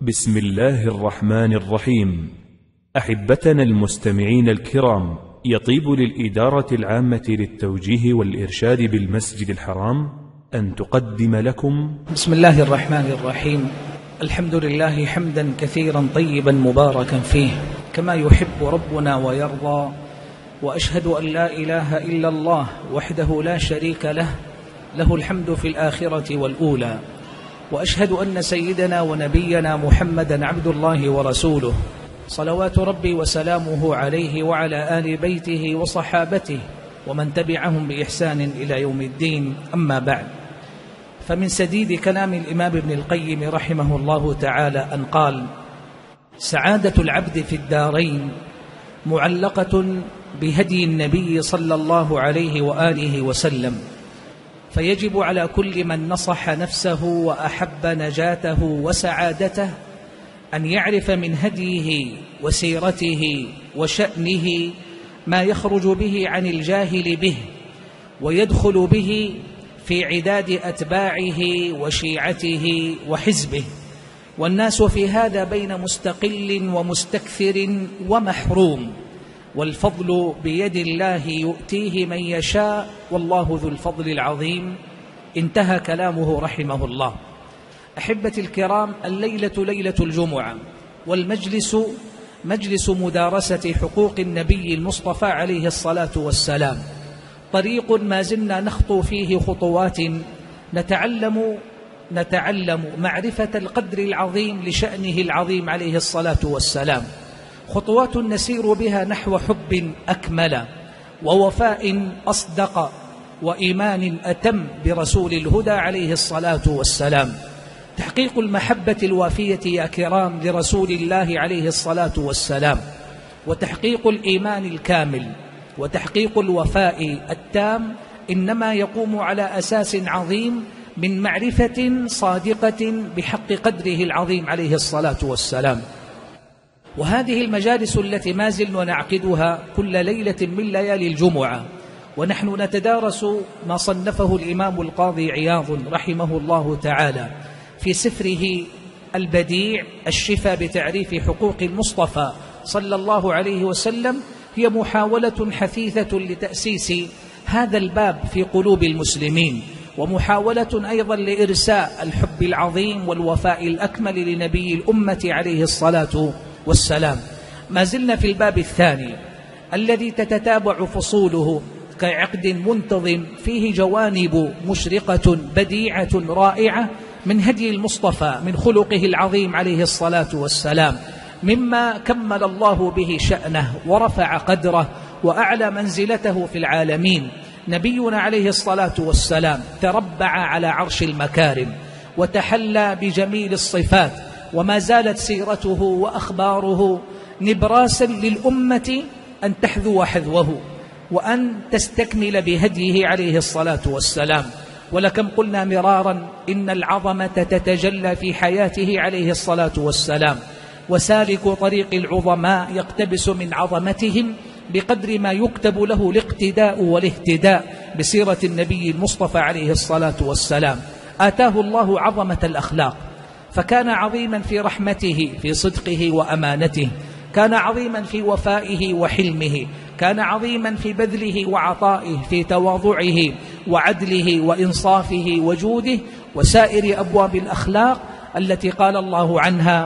بسم الله الرحمن الرحيم. أحبتنا المستمعين الكرام، يطيب للإدارة العامة للتوجيه والإرشاد بالمسجد الحرام أن تقدم لكم بسم الله الرحمن الرحيم. الحمد لله حمدا كثيرا طيبا مباركا فيه كما يحب ربنا ويرضى، وأشهد أن لا إله إلا الله وحده لا شريك له، له الحمد في الآخرة والأولى، وأشهد أن سيدنا ونبينا محمدا عبد الله ورسوله، صلوات ربي وسلامه عليه وعلى آل بيته وصحابته ومن تبعهم بإحسان إلى يوم الدين. أما بعد، فمن سديد كلام الإمام ابن القيم رحمه الله تعالى أن قال: سعادة العبد في الدارين معلقة بهدي النبي صلى الله عليه وآله وسلم، فيجب على كل من نصح نفسه وأحب نجاته وسعادته أن يعرف من هديه وسيرته وشأنه ما يخرج به عن الجاهل به ويدخل به في عداد أتباعه وشيعته وحزبه. والناس في هذا بين مستقل ومستكثر ومحروم، والفضل بيد الله يؤتيه من يشاء والله ذو الفضل العظيم. انتهى كلامه رحمه الله. أحبتي الكرام، الليلة ليلة الجمعة، والمجلس مجلس مدارسة حقوق النبي المصطفى عليه الصلاة والسلام، طريق ما زلنا نخطو فيه خطوات نتعلم معرفة القدر العظيم لشأنه العظيم عليه الصلاة والسلام، خطوات نسير بها نحو حب أكمل ووفاء أصدق وإيمان أتم برسول الهدى عليه الصلاة والسلام. تحقيق المحبة الوافية يا كرام لرسول الله عليه الصلاة والسلام، وتحقيق الإيمان الكامل وتحقيق الوفاء التام إنما يقوم على أساس عظيم من معرفة صادقة بحق قدره العظيم عليه الصلاة والسلام. وهذه المجالس التي ما زلنا نعقدها كل ليلة من ليالي الجمعة، ونحن نتدارس ما صنفه الإمام القاضي عياض رحمه الله تعالى في سفره البديع الشفا بتعريف حقوق المصطفى صلى الله عليه وسلم. هي محاولة حثيثة لتأسيس هذا الباب في قلوب المسلمين، ومحاولة أيضا لإرساء الحب العظيم والوفاء الأكمل لنبي الأمة عليه الصلاة والسلام. ما زلنا في الباب الثاني الذي تتتابع فصوله كعقد منتظم فيه جوانب مشرقة بديعة رائعة من هدي المصطفى، من خلقه العظيم عليه الصلاة والسلام، مما كمل الله به شأنه ورفع قدره وأعلى منزلته في العالمين. نبينا عليه الصلاة والسلام تربع على عرش المكارم وتحلى بجميل الصفات، وما زالت سيرته وأخباره نبراسا للأمة أن تحذو حذوه وأن تستكمل بهديه عليه الصلاة والسلام. ولكم قلنا مرارا إن العظمة تتجلى في حياته عليه الصلاة والسلام، وسالك طريق العظماء يقتبس من عظمتهم بقدر ما يكتب له الاقتداء والاهتداء بسيرة النبي المصطفى عليه الصلاة والسلام. آتاه الله عظمة الأخلاق، فكان عظيما في رحمته في صدقه وأمانته، كان عظيما في وفائه وحلمه، كان عظيما في بذله وعطائه، في تواضعه وعدله وإنصافه وجوده وسائر أبواب الأخلاق التي قال الله عنها: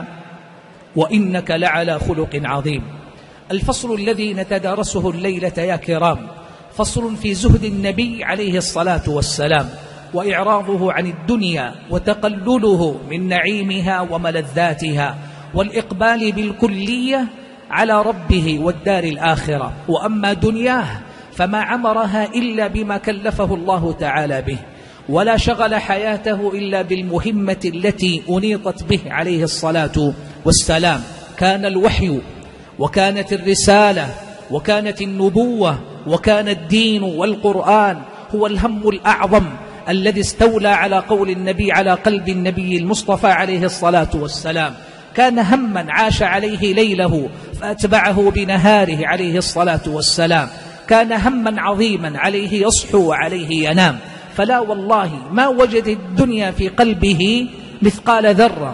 وإنك لعلى خلق عظيم. الفصل الذي نتدارسه الليلة يا كرام فصل في زهد النبي عليه الصلاة والسلام، وإعراضه عن الدنيا وتقلله من نعيمها وملذاتها، والإقبال بالكلية على ربه والدار الآخرة. وأما دنياه فما عمرها إلا بما كلفه الله تعالى به، ولا شغل حياته إلا بالمهمة التي أنيطت به عليه الصلاة والسلام. كان الوحي وكانت الرسالة وكانت النبوة وكان الدين والقرآن هو الهم الأعظم الذي استولى على قول النبي على قلب النبي المصطفى عليه الصلاة والسلام. كان هما عاش عليه ليله فأتبعه بنهاره عليه الصلاة والسلام، كان هما عظيما عليه يصحو وعليه ينام. فلا والله ما وجد الدنيا في قلبه مثقال ذرة،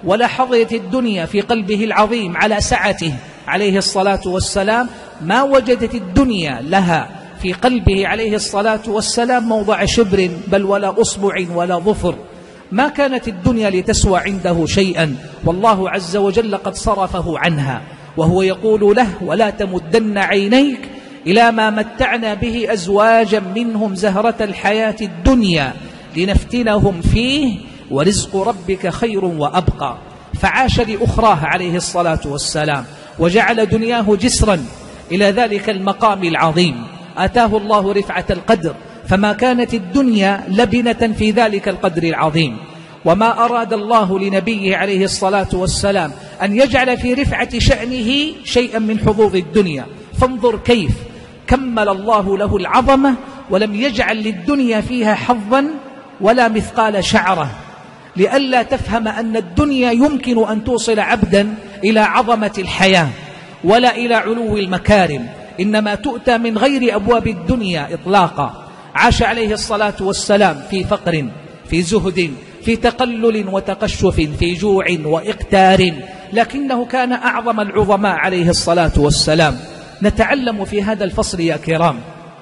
ولا حظيت الدنيا في قلبه العظيم على سعته عليه الصلاة والسلام، ما وجدت الدنيا لها في قلبه عليه الصلاة والسلام موضع شبر بل ولا أصبع ولا ظفر. ما كانت الدنيا لتسوى عنده شيئا، والله عز وجل قد صرفه عنها، وهو يقول له: ولا تمدن عينيك إلى ما متعنا به أزواجا منهم زهرة الحياة الدنيا لنفتنهم فيه ورزق ربك خير وأبقى. فعاش لأخراه عليه الصلاة والسلام، وجعل دنياه جسرا إلى ذلك المقام العظيم. آتاه الله رفعة القدر، فما كانت الدنيا لبنة في ذلك القدر العظيم. وما أراد الله لنبيه عليه الصلاة والسلام أن يجعل في رفعة شأنه شيئا من حظوظ الدنيا. فانظر كيف كمل الله له العظمة ولم يجعل للدنيا فيها حظا ولا مثقال شعرة، لئلا تفهم أن الدنيا يمكن أن توصل عبدا إلى عظمة الحياة ولا إلى علو المكارم، إنما تؤتى من غير أبواب الدنيا إطلاقا. عاش عليه الصلاة والسلام في فقر، في زهد، في تقلل وتقشف، في جوع وإقتار، لكنه كان أعظم العظماء عليه الصلاة والسلام. نتعلم في هذا الفصل يا كرام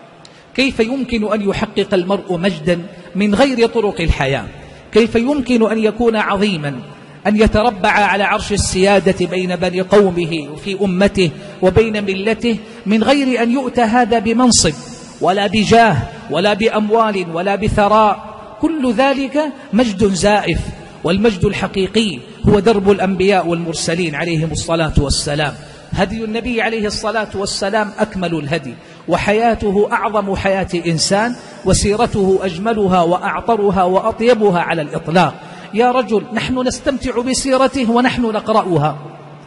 كيف يمكن أن يحقق المرء مجدا من غير طرق الحياة، كيف يمكن أن يكون عظيما، أن يتربع على عرش السيادة بين بني قومه وفي أمته وبين ملته من غير أن يؤتى هذا بمنصب ولا بجاه ولا بأموال ولا بثراء. كل ذلك مجد زائف، والمجد الحقيقي هو درب الأنبياء والمرسلين عليهم الصلاة والسلام. هدي النبي عليه الصلاة والسلام أكمل الهدي، وحياته أعظم حياة إنسان، وسيرته أجملها وأعطرها وأطيبها على الإطلاق. يا رجل، نحن نستمتع بسيرته ونحن نقرأها،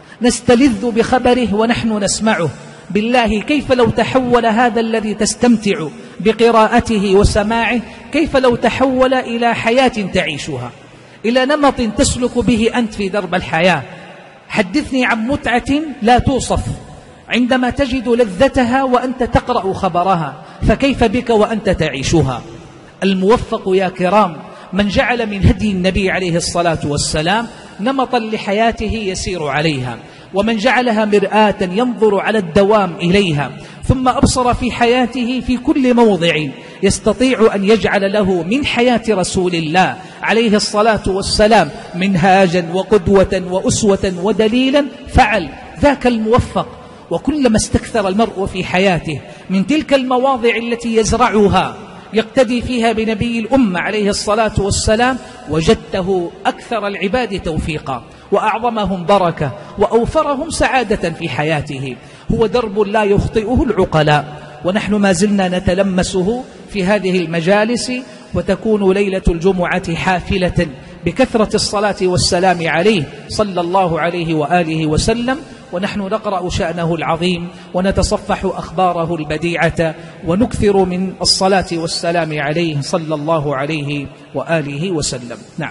نستلذ بخبره ونحن نسمعه. بالله كيف لو تحول هذا الذي تستمتع بقراءته وسماعه، كيف لو تحول إلى حياة تعيشها، إلى نمط تسلك به أنت في درب الحياة. حدثني عن متعة لا توصف عندما تجد لذتها وأنت تقرأ خبرها، فكيف بك وأنت تعيشها؟ الموفق يا كرام من جعل من هدي النبي عليه الصلاة والسلام نمطا لحياته يسير عليها، ومن جعلها مرآة ينظر على الدوام إليها، ثم أبصر في حياته في كل موضع يستطيع أن يجعل له من حياة رسول الله عليه الصلاة والسلام منهاجا وقدوة وأسوة ودليلا، فعل ذاك الموفق. وكلما استكثر المرء في حياته من تلك المواضع التي يزرعها يقتدي فيها بنبي الأمة عليه الصلاة والسلام، وجدته أكثر العباد توفيقا وأعظمهم بركة وأوفرهم سعادة في حياته. هو درب لا يخطئه العقلاء، ونحن ما زلنا نتلمسه في هذه المجالس، وتكون ليلة الجمعة حافلة بكثرة الصلاة والسلام عليه صلى الله عليه وآله وسلم، ونحن نقرأ شأنه العظيم ونتصفح أخباره البديعة، ونكثر من الصلاة والسلام عليه صلى الله عليه وآله وسلم. نعم.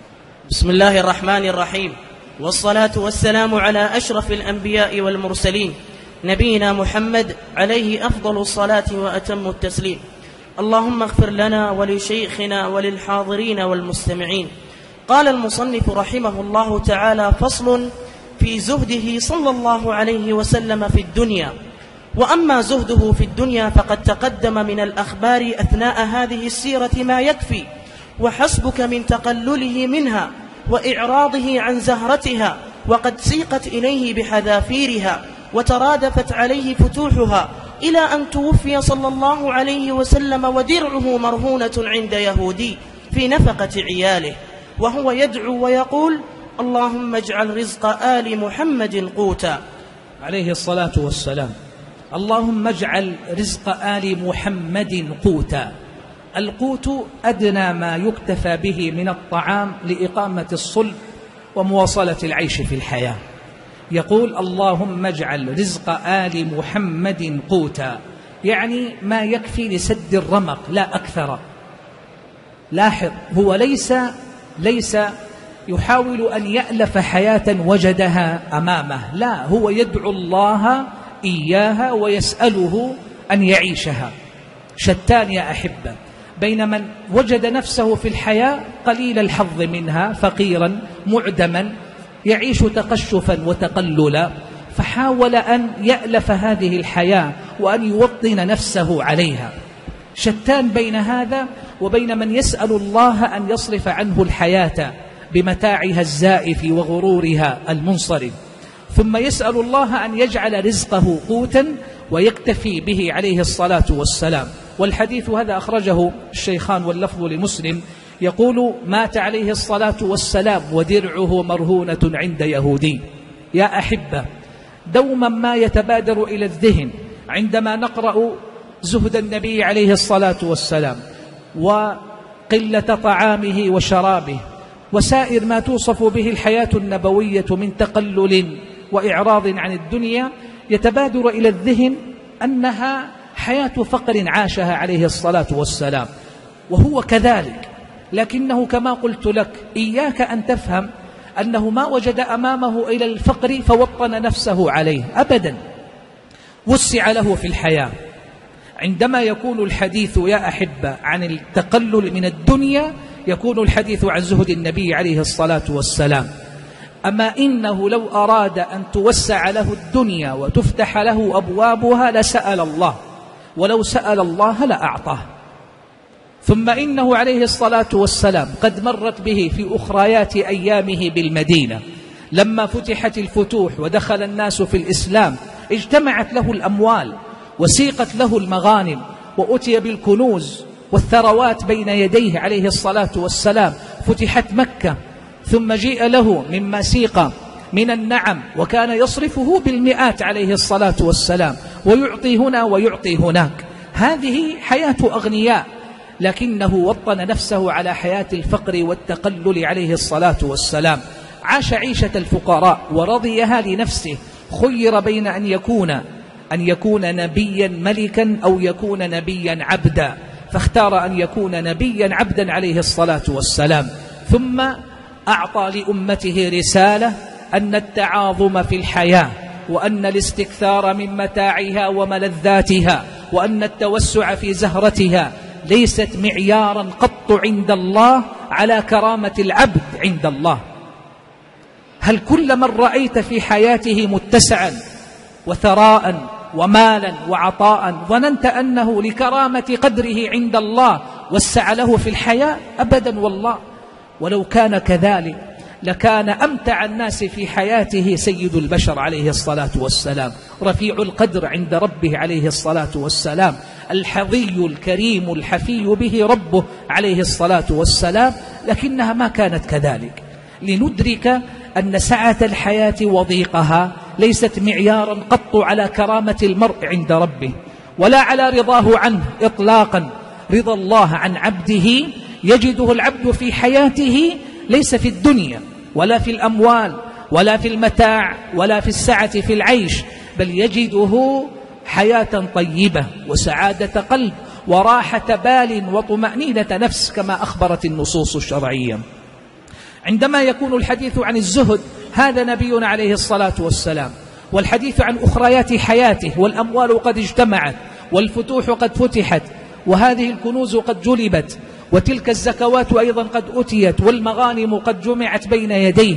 بسم الله الرحمن الرحيم، والصلاة والسلام على أشرف الأنبياء والمرسلين نبينا محمد عليه أفضل الصلاة وأتم التسليم. اللهم اغفر لنا ولشيخنا وللحاضرين والمستمعين. قال المصنف رحمه الله تعالى: فصل في زهده صلى الله عليه وسلم في الدنيا. وأما زهده في الدنيا فقد تقدم من الأخبار أثناء هذه السيرة ما يكفي، وحسبك من تقلله منها وإعراضه عن زهرتها، وقد سيقت إليه بحذافيرها وترادفت عليه فتوحها إلى أن توفي صلى الله عليه وسلم ودرعه مرهونة عند يهودي في نفقة عياله، وهو يدعو ويقول: اللهم اجعل رزق آل محمد قوتا. عليه الصلاة والسلام: اللهم اجعل رزق آل محمد قوتا. القوت أدنى ما يكتفى به من الطعام لإقامة الصلب ومواصلة العيش في الحياة. يقول: اللهم اجعل رزق آل محمد قوتا، يعني ما يكفي لسد الرمق لا أكثر. لاحظ، هو ليس يحاول أن يألف حياة وجدها أمامه، لا، هو يدعو الله إياها ويسأله أن يعيشها. شتان يا أحبة بين من وجد نفسه في الحياة قليل الحظ منها، فقيرا معدما يعيش تقشفا وتقللا، فحاول أن يألف هذه الحياة وأن يوطن نفسه عليها. شتان بين هذا وبين من يسأل الله أن يصرف عنه الحياة بمتاعها الزائف وغرورها المنصرف، ثم يسأل الله أن يجعل رزقه قوتا ويكتفي به عليه الصلاة والسلام. والحديث هذا أخرجه الشيخان واللفظ لمسلم، يقول: مات عليه الصلاة والسلام ودرعه مرهونة عند يهودي. يا أحبة، دوما ما يتبادر إلى الذهن عندما نقرأ زهد النبي عليه الصلاة والسلام وقلة طعامه وشرابه وسائر ما توصف به الحياة النبوية من تقلل وإعراض عن الدنيا، يتبادر إلى الذهن أنها حياة فقر عاشها عليه الصلاة والسلام، وهو كذلك. لكنه كما قلت لك، إياك أن تفهم أنه ما وجد أمامه إلى الفقر فوطن نفسه عليه أبدا، وسع له في الحياة. عندما يكون الحديث يا أحبة عن التقلل من الدنيا، يكون الحديث عن زهد النبي عليه الصلاة والسلام. أما إنه لو أراد أن توسع له الدنيا وتفتح له أبوابها لسأل الله، ولو سأل الله لأعطاه. ثم إنه عليه الصلاة والسلام قد مرت به في أخريات أيامه بالمدينة لما فتحت الفتوح ودخل الناس في الإسلام، اجتمعت له الأموال وسيقت له المغانم وأتي بالكنوز والثروات بين يديه عليه الصلاة والسلام. فتحت مكة ثم جيء له مما سيق من النعم، وكان يصرفه بالمئات عليه الصلاة والسلام، ويعطي هنا ويعطي هناك. هذه حياة أغنياء، لكنه وطن نفسه على حياة الفقر والتقلل عليه الصلاة والسلام. عاش عيشة الفقراء ورضيها لنفسه، خير بين أن يكون نبيا ملكا أو يكون نبيا عبدا، فاختار أن يكون نبيا عبدا عليه الصلاة والسلام. ثم أعطى لأمته رسالة أن التعاظم في الحياة، وأن الاستكثار من متاعها وملذاتها، وأن التوسع في زهرتها ليست معيارا قط عند الله على كرامة العبد عند الله. هل كل من رأيت في حياته متسعا وثراء ومالا وعطاء ظننت أنه لكرامة قدره عند الله وسع له في الحياة؟ أبدا والله. ولو كان كذلك لكان أمتع الناس في حياته سيد البشر عليه الصلاة والسلام، رفيع القدر عند ربه عليه الصلاة والسلام، الحظي الكريم الحفي به ربه عليه الصلاة والسلام. لكنها ما كانت كذلك، لندرك أن سعة الحياة وضيقها ليست معيارا قط على كرامة المرء عند ربه ولا على رضاه عنه إطلاقا. رضا الله عن عبده يجده العبد في حياته ليس في الدنيا ولا في الأموال ولا في المتاع ولا في السعة في العيش، بل يجده حياة طيبة وسعادة قلب وراحة بال وطمأنينة نفس كما أخبرت النصوص الشرعية. عندما يكون الحديث عن الزهد، هذا نبينا عليه الصلاة والسلام، والحديث عن أخريات حياته، والأموال قد اجتمعت والفتوح قد فتحت وهذه الكنوز قد جلبت وتلك الزكوات أيضا قد أتيت والمغانم قد جمعت بين يديه،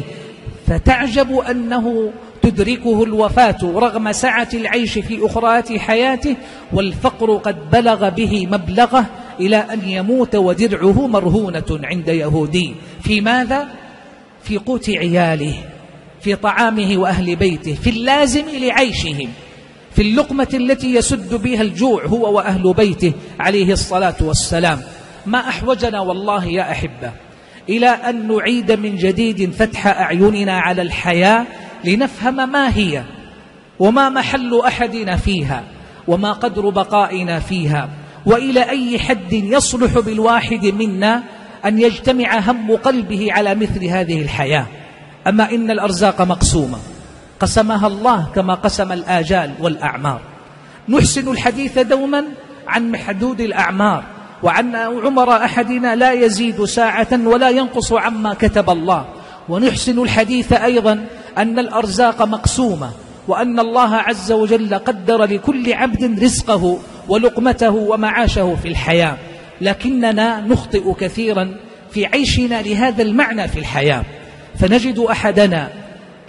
فتعجب أنه تدركه الوفاة رغم سعة العيش في أخريات حياته، والفقر قد بلغ به مبلغه إلى أن يموت ودرعه مرهونة عند يهودي. في ماذا؟ في قوت عياله، في طعامه وأهل بيته، في اللازم لعيشهم، في اللقمة التي يسد بها الجوع هو وأهل بيته عليه الصلاة والسلام. ما أحوجنا والله يا أحبة إلى أن نعيد من جديد فتح أعيننا على الحياة لنفهم ما هي وما محل أحدنا فيها وما قدر بقائنا فيها، وإلى أي حد يصلح بالواحد منا أن يجتمع هم قلبه على مثل هذه الحياة. أما إن الأرزاق مقسومة، قسمها الله كما قسم الآجال والأعمار. نحسن الحديث دوما عن محدود الأعمار، وعن عمر أحدنا لا يزيد ساعة ولا ينقص عما كتب الله. ونحسن الحديث أيضا أن الأرزاق مقسومة، وأن الله عز وجل قدر لكل عبد رزقه ولقمته ومعاشه في الحياة. لكننا نخطئ كثيرا في عيشنا لهذا المعنى في الحياة، فنجد أحدنا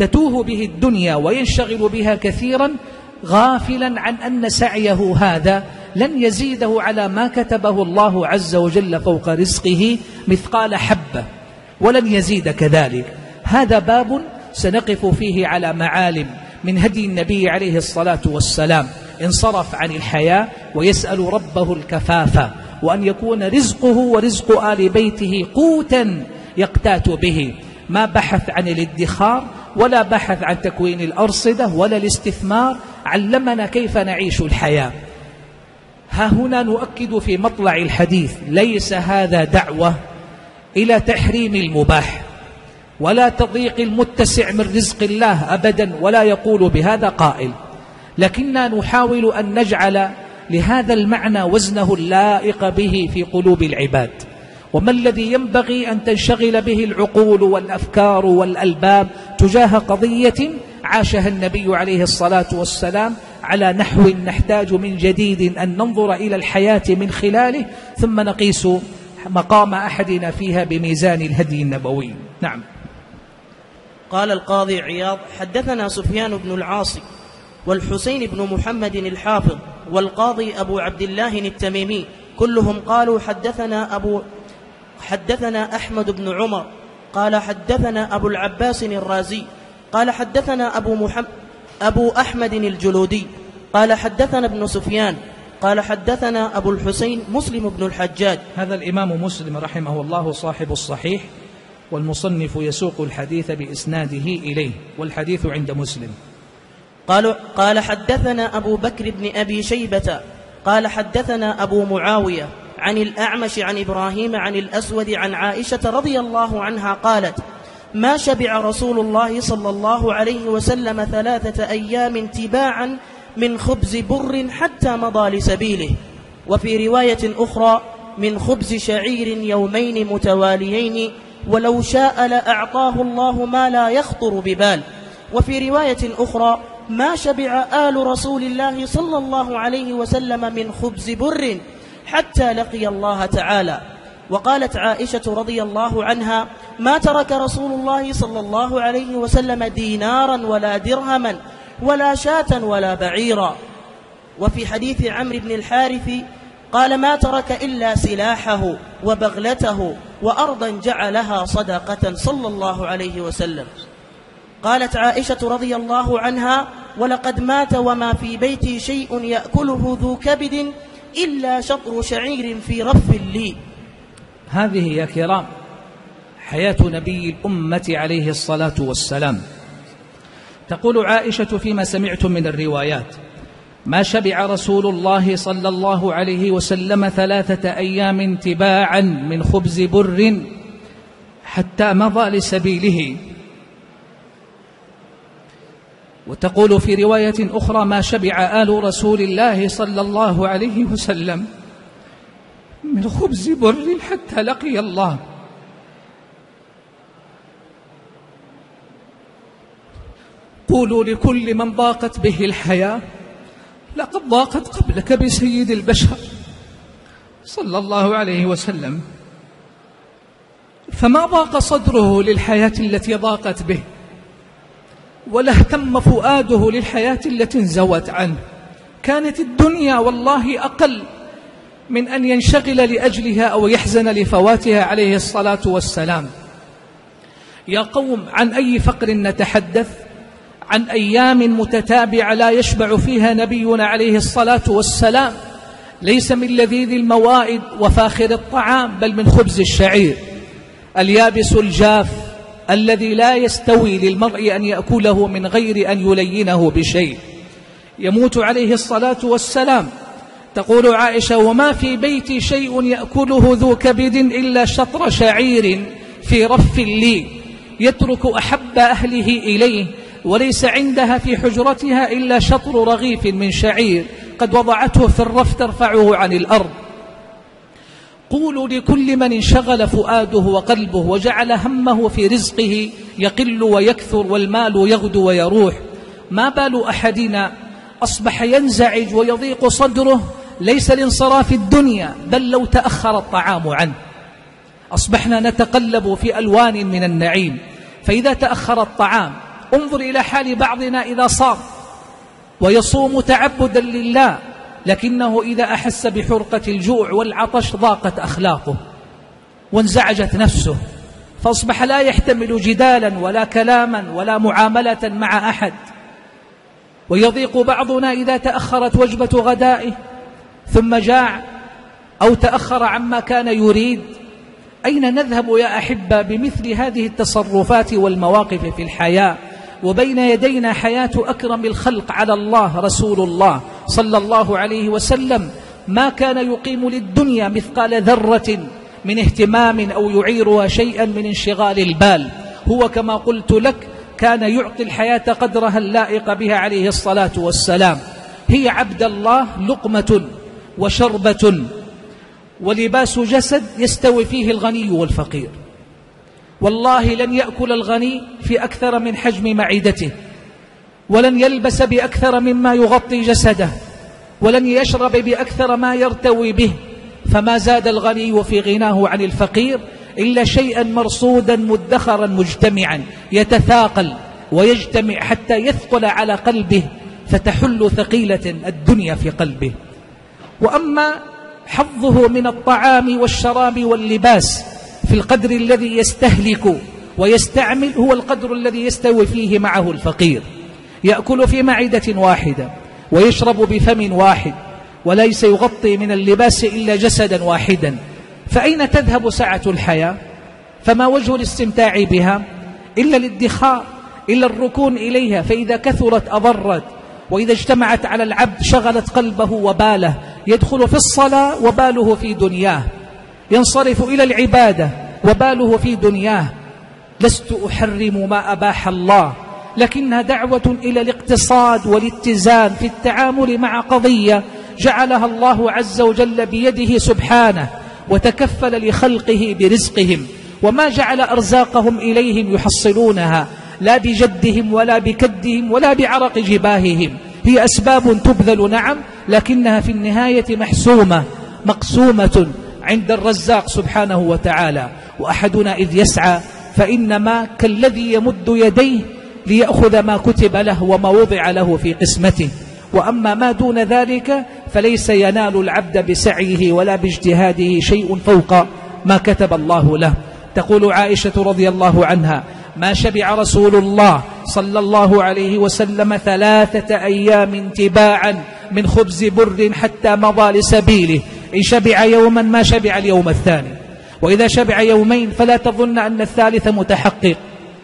تتوه به الدنيا وينشغل بها كثيرا، غافلا عن أن سعيه هذا لن يزيده على ما كتبه الله عز وجل فوق رزقه مثقال حبة، ولن يزيد كذلك. هذا باب سنقف فيه على معالم من هدي النبي عليه الصلاة والسلام. انصرف عن الحياة ويسأل ربه الكفافة، وأن يكون رزقه ورزق آل بيته قوتا يقتات به، ما بحث عن الادخار ولا بحث عن تكوين الأرصدة ولا الاستثمار، علمنا كيف نعيش الحياة. ها هنا نؤكد في مطلع الحديث: ليس هذا دعوة إلى تحريم المباح ولا تضييق المتسع من رزق الله أبدا، ولا يقول بهذا قائل، لكننا نحاول أن نجعل لهذا المعنى وزنه اللائق به في قلوب العباد. وما الذي ينبغي أن تنشغل به العقول والأفكار والألباب تجاه قضية عاشها النبي عليه الصلاة والسلام على نحو نحتاج من جديد أن ننظر إلى الحياة من خلاله، ثم نقيس مقام أحدنا فيها بميزان الهدي النبوي. نعم. قال القاضي عياض: حدثنا سفيان بن العاصي والحسين بن محمد الحافظ والقاضي أبو عبد الله التميمي، كلهم قالوا حدثنا أحمد بن عمر قال حدثنا أبو العباس الرازي قال حدثنا أبو أحمد الجلودي قال حدثنا ابن سفيان قال حدثنا أبو الحسين مسلم بن الحجاج. هذا الإمام مسلم رحمه الله صاحب الصحيح، والمصنف يسوق الحديث بإسناده إليه، والحديث عند مسلم. قال حدثنا أبو بكر بن أبي شيبة قال حدثنا أبو معاوية عن الأعمش عن إبراهيم عن الأسود عن عائشة رضي الله عنها قالت: ما شبع رسول الله صلى الله عليه وسلم 3 أيام تباعا من خبز بر حتى مضى لسبيله. وفي رواية أخرى: من خبز شعير يومين متواليين ولو شاء لأعطاه الله ما لا يخطر ببال. وفي رواية أخرى: ما شبع آل رسول الله صلى الله عليه وسلم من خبز بر حتى لقي الله تعالى. وقالت عائشة رضي الله عنها: ما ترك رسول الله صلى الله عليه وسلم دينارا ولا درهما ولا شاة ولا بعيرا. وفي حديث عمرو بن الحارث قال: ما ترك إلا سلاحه وبغلته وأرضا جعلها صدقة صلى الله عليه وسلم. قالت عائشة رضي الله عنها: ولقد مات وما في بيتي شيء يأكله ذو كبد إلا شطر شعير في رف لي. هذه يا كرام حياة نبي الأمة عليه الصلاة والسلام. تقول عائشة فيما سمعت من الروايات: ما شبع رسول الله صلى الله عليه وسلم 3 أيام تباعا من خبز بر حتى مضى لسبيله. وتقول في رواية أخرى: ما شبع آل رسول الله صلى الله عليه وسلم من خبز بر حتى لقي الله. قولوا لكل من ضاقت به الحياة: لقد ضاقت قبلك بسيد البشر صلى الله عليه وسلم، فما ضاق صدره للحياة التي ضاقت به، ولا اهتم فؤاده للحياة التي انزوت عنه. كانت الدنيا والله أقل من أن ينشغل لأجلها أو يحزن لفواتها عليه الصلاة والسلام. يا قوم، عن أي فقر نتحدث؟ عن أيام متتابعة لا يشبع فيها نبينا عليه الصلاة والسلام، ليس من لذيذ الموائد وفاخر الطعام، بل من خبز الشعير اليابس الجاف الذي لا يستوي للمرء أن يأكله من غير أن يلينه بشيء. يموت عليه الصلاة والسلام. تقول عائشة: وما في بيتي شيء يأكله ذو كبد إلا شطر شعير في رف لي، يترك أحب أهله إليه وليس عندها في حجرتها إلا شطر رغيف من شعير قد وضعته في الرف ترفعه عن الأرض. قولوا لكل من انشغل فؤاده وقلبه وجعل همه في رزقه يقل ويكثر والمال يغدو ويروح: ما بال أحدنا أصبح ينزعج ويضيق صدره ليس لانصراف الدنيا، بل لو تأخر الطعام عنه. أصبحنا نتقلب في ألوان من النعيم، فإذا تأخر الطعام انظر إلى حال بعضنا إذا صام ويصوم تعبدا لله، لكنه إذا أحس بحرقة الجوع والعطش ضاقت أخلاقه وانزعجت نفسه، فأصبح لا يحتمل جدالا ولا كلاما ولا معاملة مع أحد. ويضيق بعضنا إذا تأخرت وجبة غدائه ثم جاع أو تأخر عما كان يريد. أين نذهب يا أحبة بمثل هذه التصرفات والمواقف في الحياة؟ وبين يدينا حياة أكرم الخلق على الله رسول الله صلى الله عليه وسلم، ما كان يقيم للدنيا مثقال ذرة من اهتمام أو يعيرها شيئا من انشغال البال. هو كما قلت لك كان يعطي الحياة قدرها اللائق بها عليه الصلاة والسلام. هي عبد الله لقمة وشربة ولباس جسد يستوي فيه الغني والفقير. والله لن يأكل الغني في أكثر من حجم معدته، ولن يلبس بأكثر مما يغطي جسده، ولن يشرب بأكثر ما يرتوي به، فما زاد الغني في غناه عن الفقير إلا شيئا مرصودا مدخرا مجتمعا يتثاقل ويجتمع حتى يثقل على قلبه فتحل ثقيلة الدنيا في قلبه. وأما حظه من الطعام والشراب واللباس في القدر الذي يستهلك ويستعمل هو القدر الذي يستوي فيه معه الفقير. يأكل في معدة واحدة ويشرب بفم واحد، وليس يغطي من اللباس إلا جسدا واحدا. فأين تذهب سعة الحياة؟ فما وجه الاستمتاع بها إلا الادخار، إلا الركون إليها، فإذا كثرت أضرت، وإذا اجتمعت على العبد شغلت قلبه وباله. يدخل في الصلاة وباله في دنياه، ينصرف إلى العبادة وباله في دنياه. لست أحرم ما أباح الله، لكنها دعوة إلى الاقتصاد والاتزان في التعامل مع قضية جعلها الله عز وجل بيده سبحانه، وتكفل لخلقه برزقهم، وما جعل أرزاقهم إليهم يحصلونها لا بجدهم ولا بكدهم ولا بعرق جباههم. هي أسباب تبذل نعم، لكنها في النهاية محسومة مقسومة عند الرزاق سبحانه وتعالى. وأحدنا إذ يسعى فإنما كالذي يمد يديه ليأخذ ما كتب له وما وضع له في قسمته. وأما ما دون ذلك فليس ينال العبد بسعيه ولا باجتهاده شيء فوق ما كتب الله له. تقول عائشة رضي الله عنها: ما شبع رسول الله صلى الله عليه وسلم 3 أيام تباعا من خبز بر حتى مضى لسبيله. إن شبع يوما ما شبع اليوم الثاني، وإذا شبع يومين فلا تظن أن الثالث متحقق.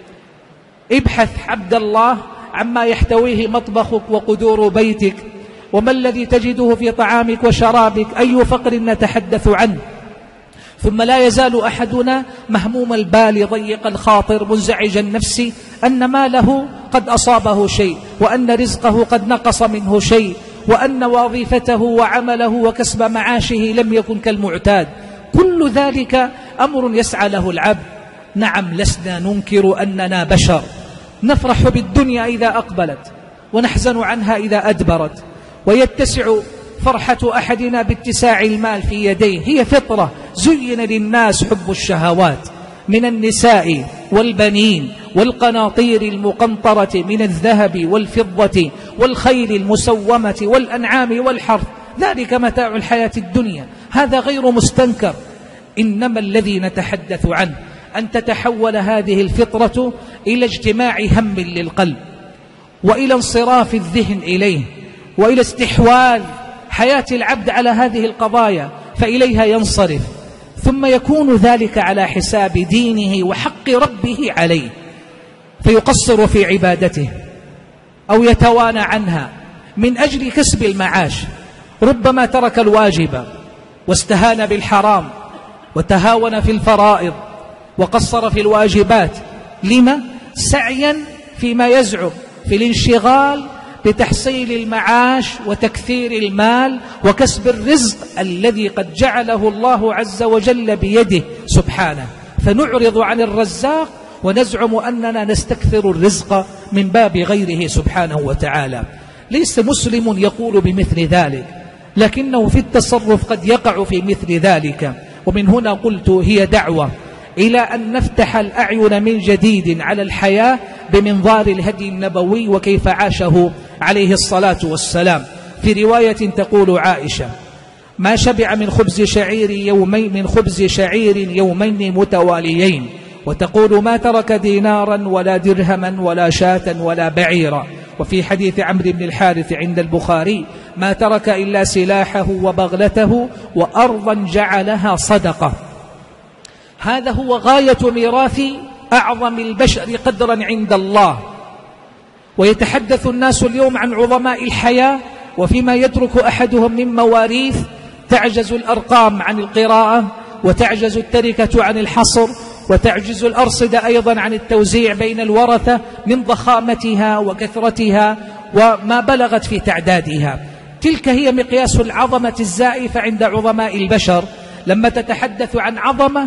ابحث عبد الله عما يحتويه مطبخك وقدور بيتك، وما الذي تجده في طعامك وشرابك، أي فقر نتحدث عنه. ثم لا يزال أحدنا مهموم البال ضيق الخاطر منزعج النفس أن ماله قد أصابه شيء، وأن رزقه قد نقص منه شيء، وأن وظيفته وعمله وكسب معاشه لم يكن كالمعتاد. كل ذلك أمر يسعى له العبد. نعم، لسنا ننكر أننا بشر، نفرح بالدنيا إذا أقبلت ونحزن عنها إذا أدبرت، ويتسع فرحة أحدنا باتساع المال في يديه. هي فطرة زين للناس حب الشهوات من النساء والبنين والقناطير المقنطرة من الذهب والفضة والخيل المسومة والأنعام والحرث، ذلك متاع الحياة الدنيا، هذا غير مستنكر. إنما الذي نتحدث عنه أن تتحول هذه الفطرة إلى اجتماع هم للقلب، وإلى انصراف الذهن إليه، وإلى استحواذ حياة العبد على هذه القضايا فإليها ينصرف، ثم يكون ذلك على حساب دينه وحق ربه عليه، فيقصر في عبادته أو يتوانى عنها من أجل كسب المعاش. ربما ترك الواجب واستهان بالحرام وتهاون في الفرائض وقصر في الواجبات. لما؟ سعيا فيما يزعم في الانشغال بتحصيل المعاش وتكثير المال وكسب الرزق الذي قد جعله الله عز وجل بيده سبحانه. فنعرض عن الرزاق ونزعم أننا نستكثر الرزق من باب غيره سبحانه وتعالى. ليس مسلم يقول بمثل ذلك، لكنه في التصرف قد يقع في مثل ذلك. ومن هنا قلت هي دعوة إلى أن نفتح الأعين من جديد على الحياة بمنظار الهدي النبوي وكيف عاشه عليه الصلاة والسلام. في رواية تقول عائشة: ما شبع من خبز شعير يومين متواليين. وتقول: ما ترك دينارا ولا درهما ولا شاة ولا بعيرا. وفي حديث عمرو بن الحارث عند البخاري: ما ترك إلا سلاحه وبغلته وأرضا جعلها صدقة. هذا هو غاية ميراث أعظم البشر قدرا عند الله. ويتحدث الناس اليوم عن عظماء الحياة، وفيما يترك أحدهم من مواريث تعجز الأرقام عن القراءة، وتعجز التركة عن الحصر، وتعجز الأرصدة أيضا عن التوزيع بين الورثة من ضخامتها وكثرتها وما بلغت في تعدادها. تلك هي مقياس العظمة الزائفة عند عظماء البشر. لما تتحدث عن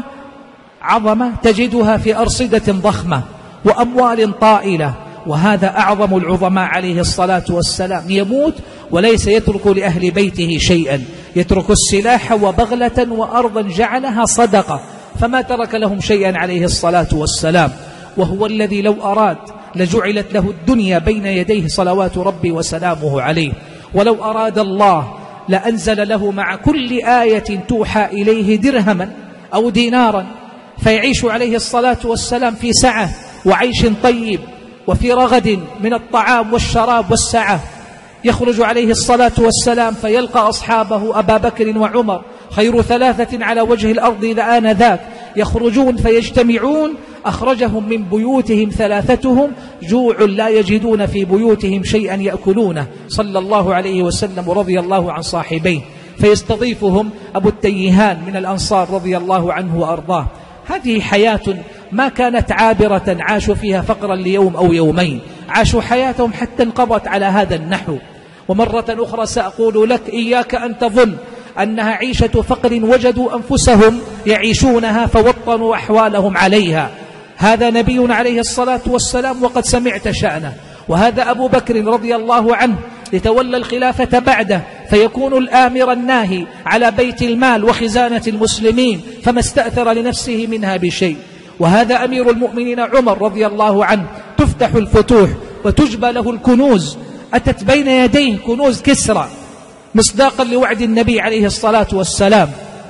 عظمة تجدها في أرصدة ضخمة وأموال طائلة. وهذا أعظم العظماء عليه الصلاة والسلام، يموت وليس يترك لأهل بيته شيئا، يترك السلاح وبغلة وأرضا جعلها صدقة، فما ترك لهم شيئا عليه الصلاة والسلام. وهو الذي لو أراد لجعلت له الدنيا بين يديه صلوات ربي وسلامه عليه. ولو أراد الله لأنزل له مع كل آية توحى إليه درهما أو دينارا، فيعيش عليه الصلاة والسلام في سعة وعيش طيب وفي رغد من الطعام والشراب والسعة. يخرج عليه الصلاة والسلام فيلقى أصحابه أبا بكر وعمر، خير ثلاثة على وجه الأرض إذا آنذاك، يخرجون فيجتمعون. أخرجهم من بيوتهم ثلاثتهم جوع لا يجدون في بيوتهم شيئا يأكلونه صلى الله عليه وسلم ورضي الله عن صاحبيه. فيستضيفهم أبو التيهان من الأنصار رضي الله عنه وأرضاه. هذه حياة ما كانت عابرة عاشوا فيها فقرا ليوم أو يومين، عاشوا حياتهم حتى انقضت على هذا النحو. ومرة أخرى سأقول لك: إياك أن تظن أنها عيشة فقر وجدوا أنفسهم يعيشونها فوطنوا أحوالهم عليها. هذا نبي عليه الصلاة والسلام وقد سمعت شأنه، وهذا أبو بكر رضي الله عنه لتولى الخلافة بعده، فيكون الآمر الناهي على بيت المال وخزانة المسلمين، فما استأثر لنفسه منها بشيء. وهذا أمير المؤمنين عمر رضي الله عنه، تفتح الفتوح وتجبى له الكنوز، أتت بين يديه كنوز كسرى مصداقا لوعد النبي عليه الصلاة والسلام.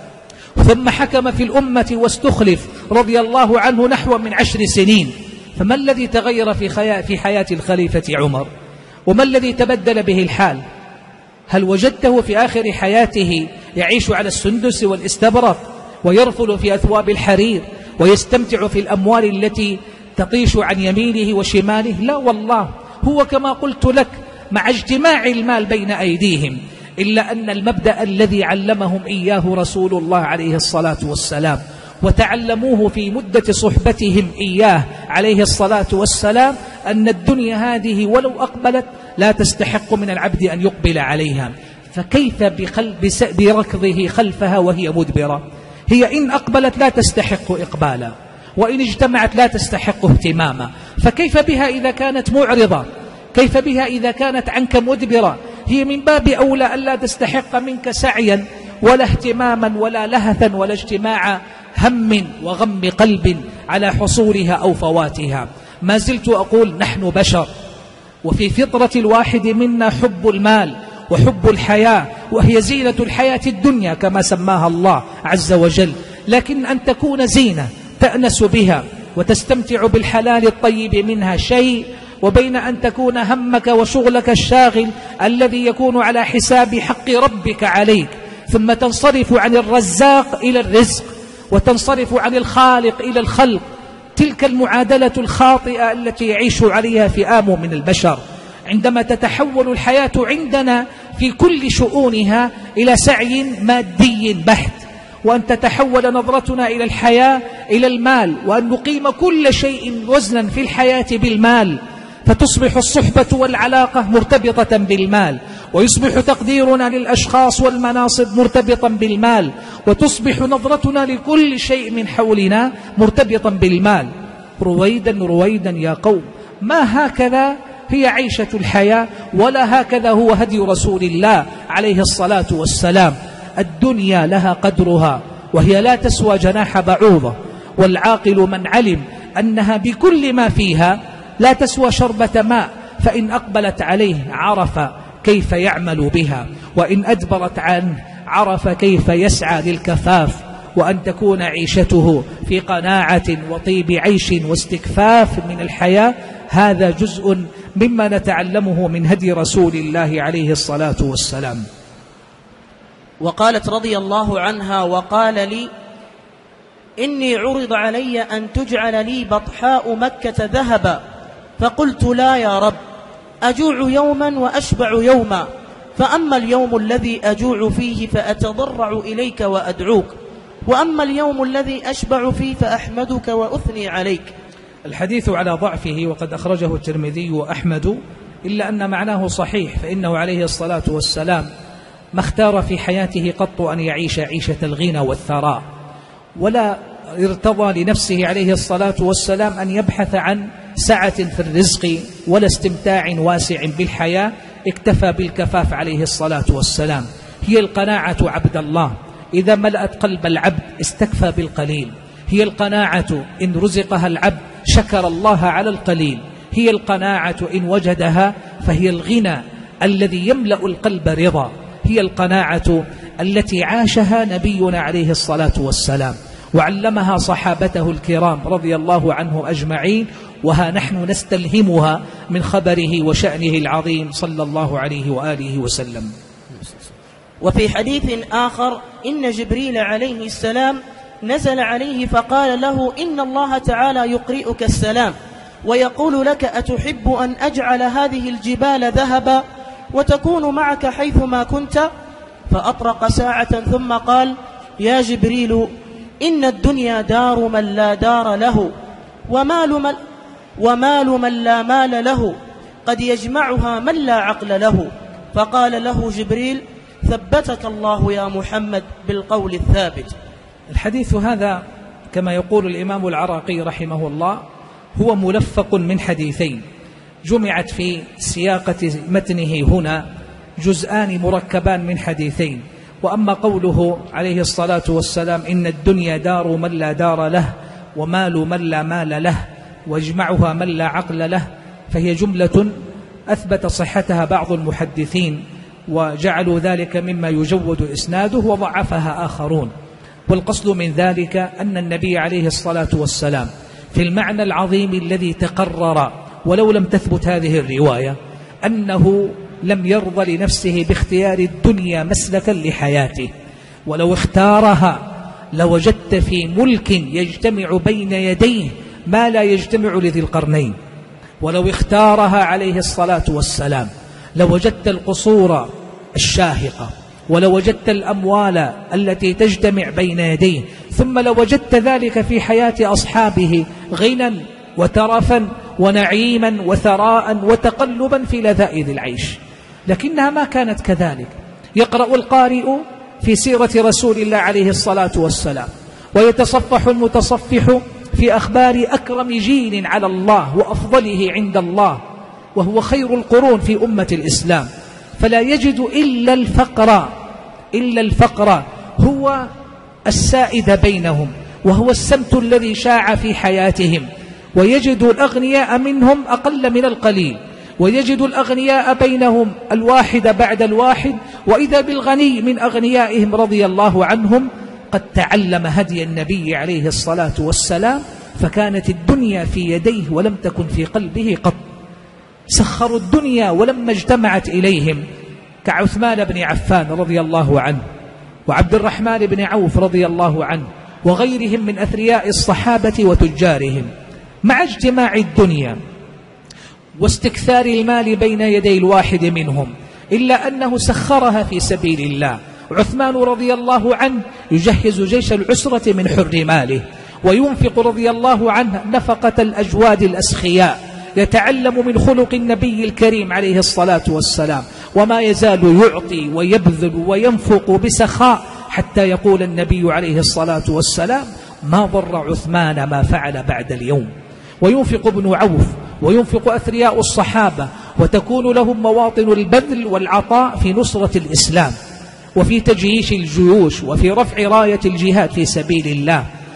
ثم حكم في الأمة واستخلف رضي الله عنه نحو من 10 سنين. فما الذي تغير في حياة الخليفة عمر؟ وما الذي تبدل به الحال؟ هل وجدته في آخر حياته يعيش على السندس والاستبرق ويرفل في أثواب الحرير ويستمتع في الأموال التي تطيش عن يمينه وشماله؟ لا والله، هو كما قلت لك مع اجتماع المال بين أيديهم، إلا أن المبدأ الذي علمهم إياه رسول الله عليه الصلاة والسلام وتعلموه في مدة صحبتهم إياه عليه الصلاة والسلام، أن الدنيا هذه ولو أقبلت لا تستحق من العبد أن يقبل عليها. فكيف بركضه خلفها وهي مدبرة؟ هي إن أقبلت لا تستحق إقبالا، وإن اجتمعت لا تستحق اهتماما. فكيف بها إذا كانت معرضة؟ كيف بها إذا كانت عنك مدبرة؟ هي من باب أولى ألا تستحق منك سعيا ولا اهتماما ولا لهثا ولا اجتماع هم وغم قلب على حصولها أو فواتها. ما زلت أقول: نحن بشر، وفي فطرة الواحد منا حب المال وحب الحياة، وهي زينة الحياة الدنيا كما سماها الله عز وجل. لكن أن تكون زينة تأنس بها وتستمتع بالحلال الطيب منها شيء، وبين أن تكون همك وشغلك الشاغل الذي يكون على حساب حق ربك عليك، ثم تنصرف عن الرزاق إلى الرزق وتنصرف عن الخالق إلى الخلق. تلك المعادلة الخاطئة التي يعيش عليها فئام من البشر، عندما تتحول الحياة عندنا في كل شؤونها إلى سعي مادي بحت، وأن تتحول نظرتنا إلى الحياة إلى المال، وأن نقيم كل شيء وزنا في الحياة بالمال، فتصبح الصحبة والعلاقة مرتبطة بالمال، ويصبح تقديرنا للأشخاص والمناصب مرتبطا بالمال، وتصبح نظرتنا لكل شيء من حولنا مرتبطا بالمال. رويدا رويدا يا قوم، ما هكذا هي عيشة الحياة، ولا هكذا هو هدي رسول الله عليه الصلاة والسلام. الدنيا لها قدرها، وهي لا تسوى جناح بعوضة، والعاقل من علم أنها بكل ما فيها لا تسوى شربة ماء، فإن أقبلت عليه عرف كيف يعمل بها، وإن أدبرت عنه عرف كيف يسعى للكفاف، وأن تكون عيشته في قناعة وطيب عيش واستكفاف من الحياة. هذا جزء مما نتعلمه من هدي رسول الله عليه الصلاة والسلام. وقالت رضي الله عنها: وقال لي: إني عرض علي أن تجعل لي بطحاء مكة ذهبا، فقلت لا يا رب، أجوع يوما وأشبع يوما، فأما اليوم الذي أجوع فيه فأتضرع إليك وأدعوك، وأما اليوم الذي أشبع فيه فأحمدك وأثني عليك. الحديث على ضعفه، وقد أخرجه الترمذي وأحمد، إلا أن معناه صحيح، فإنه عليه الصلاة والسلام ما اختار في حياته قط أن يعيش عيشة الغنى والثراء، ولا ارتضى لنفسه عليه الصلاة والسلام أن يبحث عن سعة في الرزق ولا استمتاع واسع بالحياة، اكتفى بالكفاف عليه الصلاة والسلام. هي القناعة عبد الله، إذا ملأت قلب العبد استكفى بالقليل. هي القناعة إن رزقها العبد شكر الله على القليل. هي القناعة إن وجدها فهي الغنى الذي يملأ القلب رضا. هي القناعة التي عاشها نبينا عليه الصلاة والسلام، وعلمها صحابته الكرام رضي الله عنهم أجمعين، وها نحن نستلهمها من خبره وشأنه العظيم صلى الله عليه وآله وسلم. وفي حديث آخر: إن جبريل عليه السلام نزل عليه فقال له: إن الله تعالى يقرئك السلام ويقول لك: أتحب أن أجعل هذه الجبال ذهبا وتكون معك حيثما كنت؟ فأطرق ساعة ثم قال: يا جبريل، إن الدنيا دار من لا دار له، ومال من لا مال له، قد يجمعها من لا عقل له. فقال له جبريل: ثبتك الله يا محمد بالقول الثابت. الحديث هذا كما يقول الإمام العراقي رحمه الله هو ملفق من حديثين، جمعت في سياقة متنه هنا جزءان مركبان من حديثين. وأما قوله عليه الصلاة والسلام: إن الدنيا دار من لا دار له، ومال من لا مال له، واجمعها من لا عقل له، فهي جملة أثبت صحتها بعض المحدثين وجعلوا ذلك مما يجود إسناده، وضعفها آخرون. والقصد من ذلك أن النبي عليه الصلاة والسلام في المعنى العظيم الذي تقرر ولو لم تثبت هذه الرواية، أنه لم يرضى لنفسه باختيار الدنيا مسلكا لحياته، ولو اختارها لوجدت في ملك يجتمع بين يديه ما لا يجتمع لذي القرنين. ولو اختارها عليه الصلاة والسلام لوجدت القصور الشاهقة، ولوجدت الأموال التي تجتمع بين يديه، ثم لوجدت ذلك في حياة أصحابه غنى وترفا ونعيما وثراء وتقلبا في لذائذ العيش. لكنها ما كانت كذلك. يقرأ القارئ في سيرة رسول الله عليه الصلاة والسلام، ويتصفح المتصفح في أخبار أكرم جيل على الله وأفضله عند الله، وهو خير القرون في أمة الإسلام، فلا يجد إلا الفقر هو السائد بينهم، وهو السمت الذي شاع في حياتهم. ويجد الأغنياء منهم أقل من القليل، ويجد الأغنياء بينهم الواحد بعد الواحد، وإذا بالغني من أغنيائهم رضي الله عنهم قد تعلم هدي النبي عليه الصلاة والسلام، فكانت الدنيا في يديه ولم تكن في قلبه قط. سخروا الدنيا ولما اجتمعت إليهم، كعثمان بن عفان رضي الله عنه، وعبد الرحمن بن عوف رضي الله عنه، وغيرهم من أثرياء الصحابة وتجارهم. مع اجتماع الدنيا واستكثار المال بين يدي الواحد منهم، إلا أنه سخرها في سبيل الله. عثمان رضي الله عنه يجهز جيش العسرة من حر ماله، وينفق رضي الله عنه نفقة الأجواد الأسخياء، يتعلم من خلق النبي الكريم عليه الصلاة والسلام، وما يزال يعطي ويبذل وينفق بسخاء، حتى يقول النبي عليه الصلاة والسلام: ما ضر عثمان ما فعل بعد اليوم. وينفق ابن عوف، وينفق أثرياء الصحابة، وتكون لهم مواطن البذل والعطاء في نصرة الإسلام، وفي تجييش الجيوش، وفي رفع راية الجهاد في سبيل الله.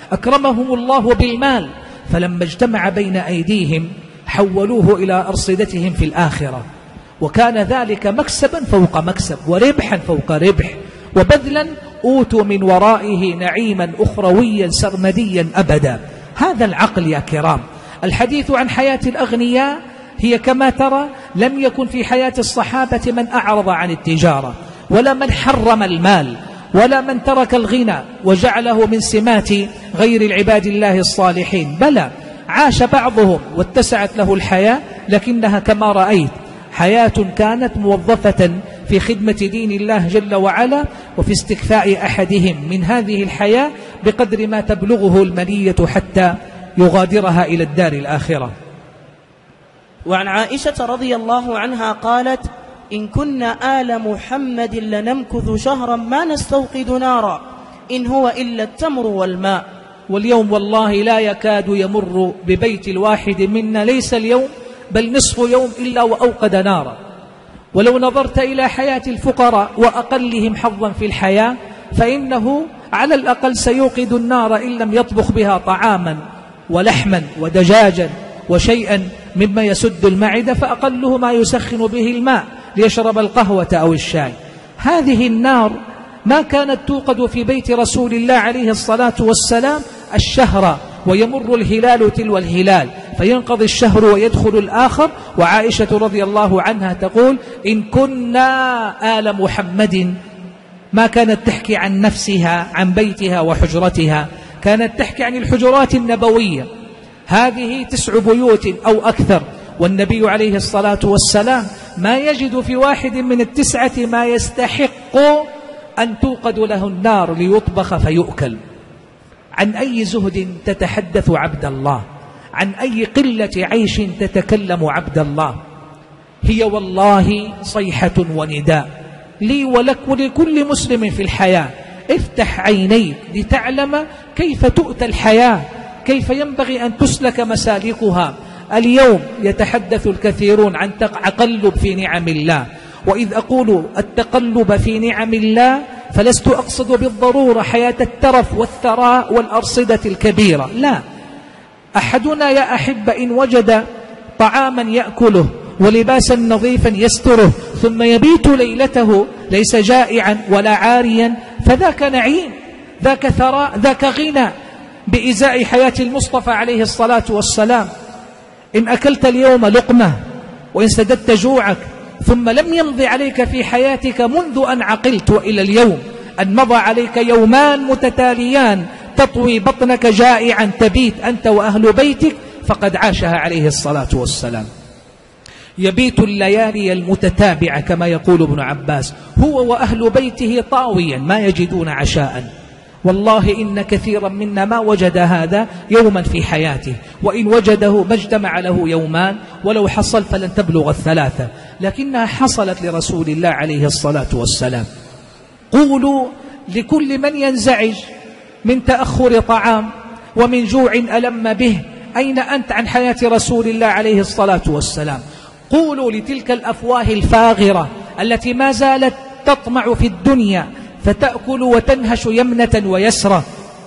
أكرمهم الله بالمال، فلما اجتمع بين أيديهم حولوه إلى أرصدتهم في الآخرة، وكان ذلك مكسبا فوق مكسب وربحا فوق ربح، وبذلا أوتوا من ورائه نعيما أخرويا سرمديا أبدا. هذا العقل يا كرام. الحديث عن حياة الأغنياء هي كما ترى لم يكن في حياة الصحابة من أعرض عن التجارة، ولا من حرم المال، ولا من ترك الغنى وجعله من سمات غير العباد الله الصالحين. بلى، عاش بعضهم واتسعت له الحياة، لكنها كما رأيت حياة كانت موظفة في خدمة دين الله جل وعلا، وفي استكفاء أحدهم من هذه الحياة بقدر ما تبلغه المنية حتى يغادرها إلى الدار الآخرة. وعن عائشة رضي الله عنها قالت: إن كنا آل محمد لنمكث شهرا ما نستوقد نارا، إن هو إلا التمر والماء. واليوم والله لا يكاد يمر ببيت الواحد منا ليس اليوم بل نصف يوم إلا وأوقد نارا. ولو نظرت إلى حياة الفقراء وأقلهم حظا في الحياة فإنه على الأقل سيوقد النار إن لم يطبخ بها طعاما ولحما ودجاجا وشيئا مما يسد المعدة، فأقله ما يسخن به الماء ليشرب القهوة أو الشاي. هذه النار ما كانت توقد في بيت رسول الله عليه الصلاة والسلام الشهر، ويمر الهلال تلو الهلال فينقضي الشهر ويدخل الآخر. وعائشة رضي الله عنها تقول: إن كنا آل محمد، ما كانت تحكي عن نفسها عن بيتها وحجرتها، كانت تحكي عن الحجرات النبوية. هذه 9 بيوت أو أكثر، والنبي عليه الصلاة والسلام ما يجد في واحد من 9 ما يستحق أن توقد له النار ليطبخ فيؤكل. عن أي زهد تتحدث عبد الله؟ عن أي قلة عيش تتكلم عبد الله؟ هي والله صيحة ونداء لي ولك ولكل مسلم في الحياة. افتح عينيك لتعلم كيف تؤتى الحياة، كيف ينبغي أن تسلك مسالكها. اليوم يتحدث الكثيرون عن تقلب في نعم الله، وإذ أقول التقلب في نعم الله فلست أقصد بالضرورة حياة الترف والثراء والأرصدة الكبيرة، لا. أحدنا يا أحب إن وجد طعاما يأكله ولباسا نظيفا يستره ثم يبيت ليلته ليس جائعا ولا عاريا، فذاك نعيم، ذاك ثراء، ذاك غنى بإزاء حياة المصطفى عليه الصلاة والسلام. إن أكلت اليوم لقمة وإن سددت جوعك ثم لم يمض عليك في حياتك منذ أن عقلت وإلى اليوم أن مضى عليك يومان متتاليان تطوي بطنك جائعا تبيت أنت وأهل بيتك، فقد عاشها عليه الصلاة والسلام. يبيت الليالي المتتابعة كما يقول ابن عباس، هو وأهل بيته طاويا ما يجدون عشاء. والله إن كثيرا منا ما وجد هذا يوما في حياته، وإن وجده ما اجتمع له يومان، ولو حصل فلن تبلغ 3، لكنها حصلت لرسول الله عليه الصلاة والسلام. قولوا لكل من ينزعج من تأخر طعام ومن جوع ألم به: أين أنت عن حياة رسول الله عليه الصلاة والسلام؟ قولوا لتلك الأفواه الفاغرة التي ما زالت تطمع في الدنيا فتأكل وتنهش يمنة ويسرة.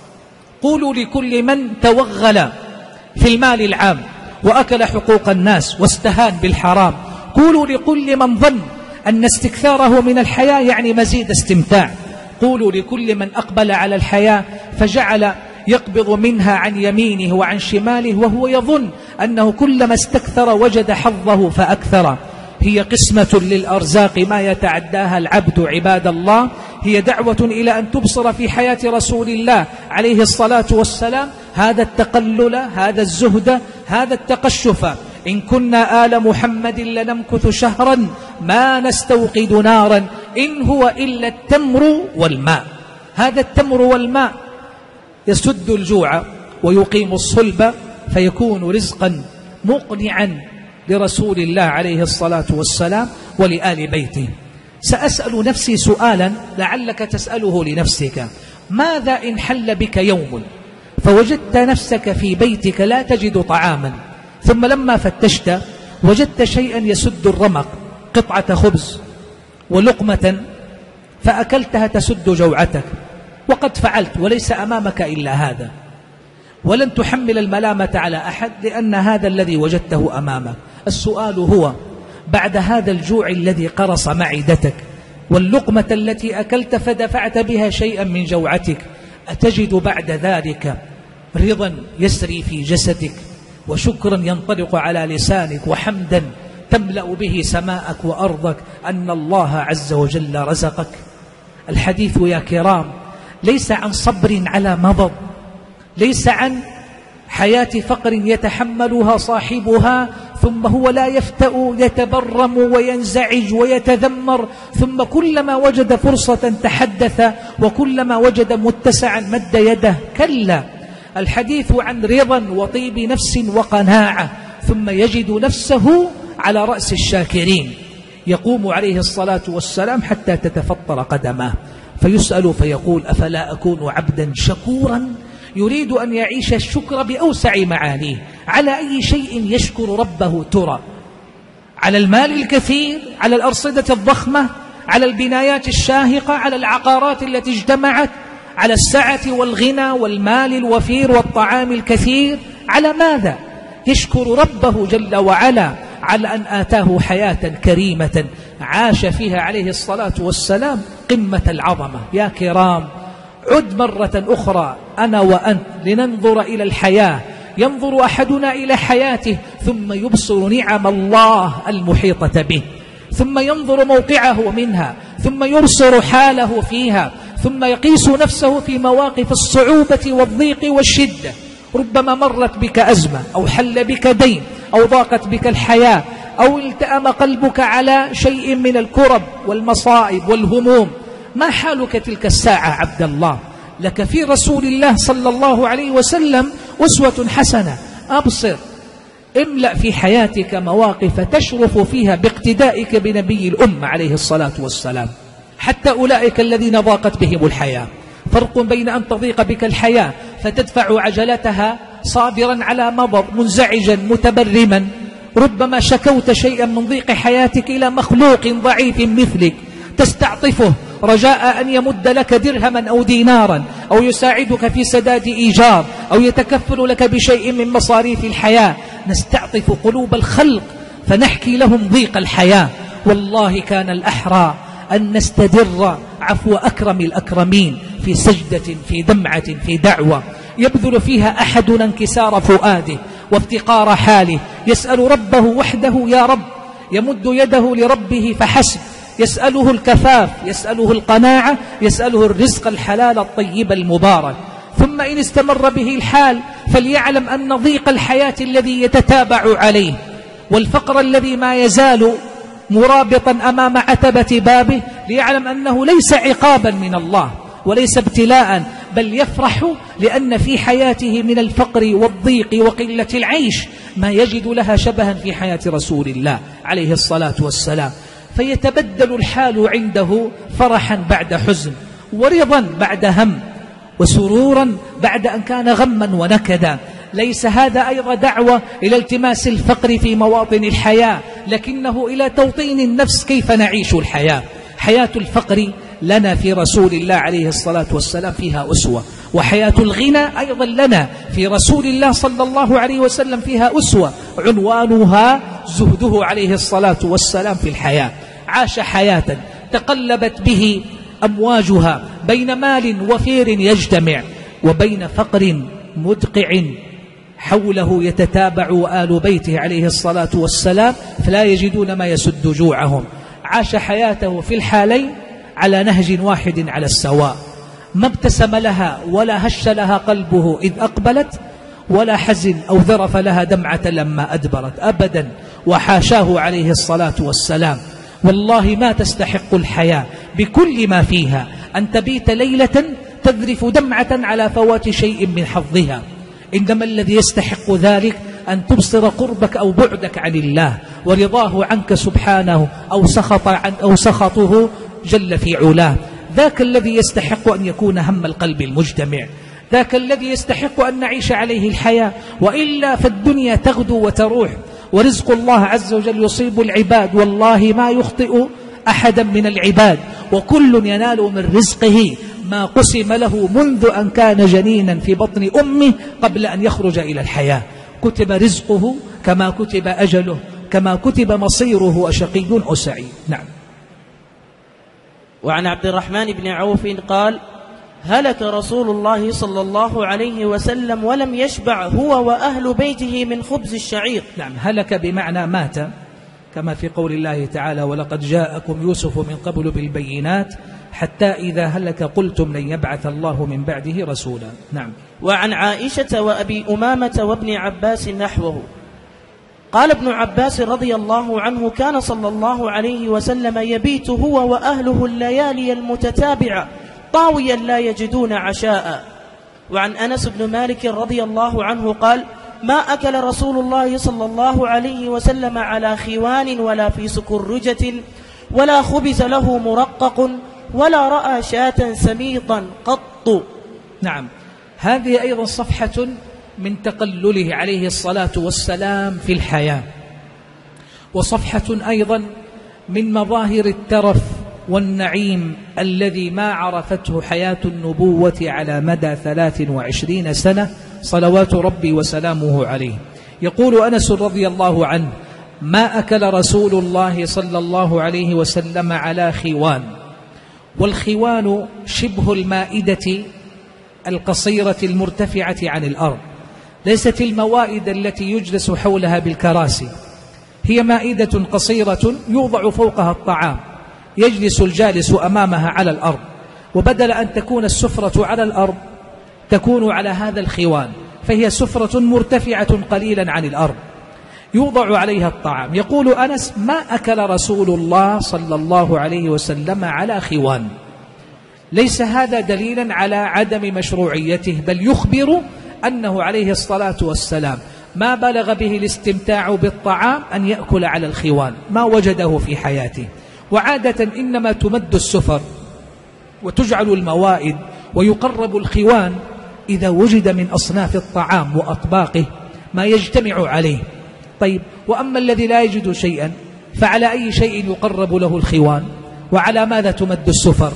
قولوا لكل من توغل في المال العام وأكل حقوق الناس واستهان بالحرام. قولوا لكل من ظن أن استكثاره من الحياة يعني مزيد استمتاع. قولوا لكل من أقبل على الحياة فجعل يقبض منها عن يمينه وعن شماله وهو يظن أنه كلما استكثر وجد حظه فأكثر. هي قسمة للأرزاق ما يتعداها العبد عباد الله. هي دعوة إلى أن تبصر في حياة رسول الله عليه الصلاة والسلام هذا التقلل، هذا الزهد، هذا التقشف. إن كنا آل محمد لنمكث شهرا ما نستوقد نارا، إن هو إلا التمر والماء. هذا التمر والماء يسد الجوع ويقيم الصلب، فيكون رزقا مقنعا لرسول الله عليه الصلاة والسلام ولآل بيته. سأسأل نفسي سؤالا لعلك تسأله لنفسك: ماذا إن حل بك يوم فوجدت نفسك في بيتك لا تجد طعاما، ثم لما فتشت وجدت شيئا يسد الرمق، قطعة خبز ولقمة، فأكلتها تسد جوعتك، وقد فعلت وليس أمامك إلا هذا، ولن تحمل الملامة على أحد، لأن هذا الذي وجدته أمامك. السؤال هو: بعد هذا الجوع الذي قرص معدتك واللقمة التي أكلت فدفعت بها شيئا من جوعتك، أتجد بعد ذلك رضا يسري في جسدك، وشكرا ينطلق على لسانك، وحمدا تملأ به سماءك وأرضك أن الله عز وجل رزقك؟ الحديث يا كرام ليس عن صبر على مضض، ليس عن حياة فقر يتحملها صاحبها ثم هو لا يفتأ يتبرم وينزعج ويتذمر، ثم كلما وجد فرصة تحدث وكلما وجد متسعا مد يده. كلا، الحديث عن رضا وطيب نفس وقناعة، ثم يجد نفسه على رأس الشاكرين، يقوم عليه الصلاة والسلام حتى تتفطر قدماه، فيسأل فيقول: أفلا أكون عبدا شكورا؟ يريد أن يعيش الشكر بأوسع معانيه. على أي شيء يشكر ربه ترى؟ على المال الكثير، على الأرصدة الضخمة، على البنايات الشاهقة، على العقارات التي اجتمعت، على السعة والغنى والمال الوفير والطعام الكثير؟ على ماذا يشكر ربه جل وعلا؟ على أن آتاه حياة كريمة عاش فيها عليه الصلاة والسلام قمة العظمة. يا كرام، عد مرة أخرى أنا وأنت لننظر إلى الحياة. ينظر أحدنا إلى حياته ثم يبصر نعم الله المحيطة به، ثم ينظر موقعه منها، ثم يرسل حاله فيها، ثم يقيس نفسه في مواقف الصعوبة والضيق والشدة. ربما مرت بك أزمة، أو حل بك دين، أو ضاقت بك الحياة، أو التأم قلبك على شيء من الكرب والمصائب والهموم. ما حالك تلك الساعة عبد الله؟ لك في رسول الله صلى الله عليه وسلم أسوة حسنة. أبصر، املأ في حياتك مواقف تشرف فيها باقتدائك بنبي الأمة عليه الصلاة والسلام. حتى أولئك الذين ضاقت بهم الحياة، فرق بين أن تضيق بك الحياة فتدفع عجلتها صابرا على مضض منزعجا متبرما، ربما شكوت شيئا من ضيق حياتك إلى مخلوق ضعيف مثلك تستعطفه رجاء أن يمد لك درهما أو دينارا، أو يساعدك في سداد إيجار، أو يتكفل لك بشيء من مصاريف الحياة. نستعطف قلوب الخلق فنحكي لهم ضيق الحياة. والله كان الأحرى أن نستدر عفو أكرم الأكرمين في سجدة، في دمعة، في دعوة يبذل فيها أحدنا انكسار فؤاده وافتقار حاله، يسأل ربه وحده يا رب، يمد يده لربه فحسب، يسأله الكفاف، يسأله القناعة، يسأله الرزق الحلال الطيب المبارك. ثم إن استمر به الحال فليعلم أن ضيق الحياة الذي يتتابع عليه والفقر الذي ما يزال مرابطا أمام عتبة بابه، ليعلم أنه ليس عقابا من الله وليس ابتلاء، بل يفرح لأن في حياته من الفقر والضيق وقلة العيش ما يجد لها شبها في حياة رسول الله عليه الصلاة والسلام. فيتبدل الحال عنده فرحا بعد حزن، ورضا بعد هم، وسرورا بعد أن كان غما ونكدا. ليس هذا أيضا دعوة إلى التماس الفقر في مواطن الحياة، لكنه إلى توطين النفس كيف نعيش الحياة. حياة الفقر لنا في رسول الله عليه الصلاة والسلام فيها أسوة، وحياة الغنى أيضا لنا في رسول الله صلى الله عليه وسلم فيها أسوة، عنوانها زهده عليه الصلاة والسلام في الحياة. عاش حياة تقلبت به أمواجها بين مال وفير يجتمع وبين فقر مدقع حوله يتتابع آل بيته عليه الصلاة والسلام فلا يجدون ما يسد جوعهم. عاش حياته في الحالين على نهج واحد على السواء، ما ابتسم لها ولا هش لها قلبه إذ أقبلت، ولا حزن أو ذرف لها دمعة لما أدبرت أبدا، وحاشاه عليه الصلاة والسلام. والله ما تستحق الحياة بكل ما فيها أن تبيت ليلة تذرف دمعة على فوات شيء من حظها، إنما الذي يستحق ذلك أن تبصر قربك أو بعدك عن الله ورضاه عنك سبحانه أو سخطه جل في علاه. ذاك الذي يستحق أن يكون هم القلب المجتمع، ذاك الذي يستحق أن نعيش عليه الحياة، وإلا فالدنيا تغدو وتروح، ورزق الله عز وجل يصيب العباد، والله ما يخطئ أحدا من العباد، وكل ينال من رزقه ما قسم له منذ أن كان جنينا في بطن أمه قبل أن يخرج إلى الحياة. كتب رزقه كما كتب أجله كما كتب مصيره أشقي أو سعيد. نعم. وعن عبد الرحمن بن عوف قال: هلك رسول الله صلى الله عليه وسلم ولم يشبع هو وأهل بيته من خبز الشعير. نعم، هلك بمعنى مات، كما في قول الله تعالى: ولقد جاءكم يوسف من قبل بالبينات حتى إذا هلك قلتم لن يبعث الله من بعده رسولا. نعم. وعن عائشة وأبي أمامة وابن عباس نحوه. قال ابن عباس رضي الله عنه: كان صلى الله عليه وسلم يبيت هو وأهله الليالي المتتابعة طاويا لا يجدون عشاء. وعن أنس بن مالك رضي الله عنه قال: ما أكل رسول الله صلى الله عليه وسلم على خوان ولا في سكرجة ولا خبز له مرقق ولا رأى شاة سميطا قط. نعم، هذه أيضا صفحة من تقلله عليه الصلاة والسلام في الحياة، وصفحة أيضا من مظاهر الترف والنعيم الذي ما عرفته حياة النبوة على مدى 23 سنة صلوات ربي وسلامه عليه. يقول أنس رضي الله عنه: ما أكل رسول الله صلى الله عليه وسلم على خوان. والخوان شبه المائدة القصيرة المرتفعة عن الأرض، ليست الموائد التي يجلس حولها بالكراسي، هي مائدة قصيرة يوضع فوقها الطعام، يجلس الجالس أمامها على الأرض، وبدل أن تكون السفرة على الأرض تكون على هذا الخوان، فهي سفرة مرتفعة قليلا عن الأرض يوضع عليها الطعام. يقول أنس: ما أكل رسول الله صلى الله عليه وسلم على خوان. ليس هذا دليلا على عدم مشروعيته، بل يخبر أنه عليه الصلاة والسلام ما بلغ به الاستمتاع بالطعام أن يأكل على الخوان، ما وجده في حياته. وعادة إنما تمد السفر وتجعل الموائد ويقرب الخوان إذا وجد من أصناف الطعام وأطباقه ما يجتمع عليه. طيب، وأما الذي لا يجد شيئا فعلى أي شيء يقرب له الخوان؟ وعلى ماذا تمد السفر؟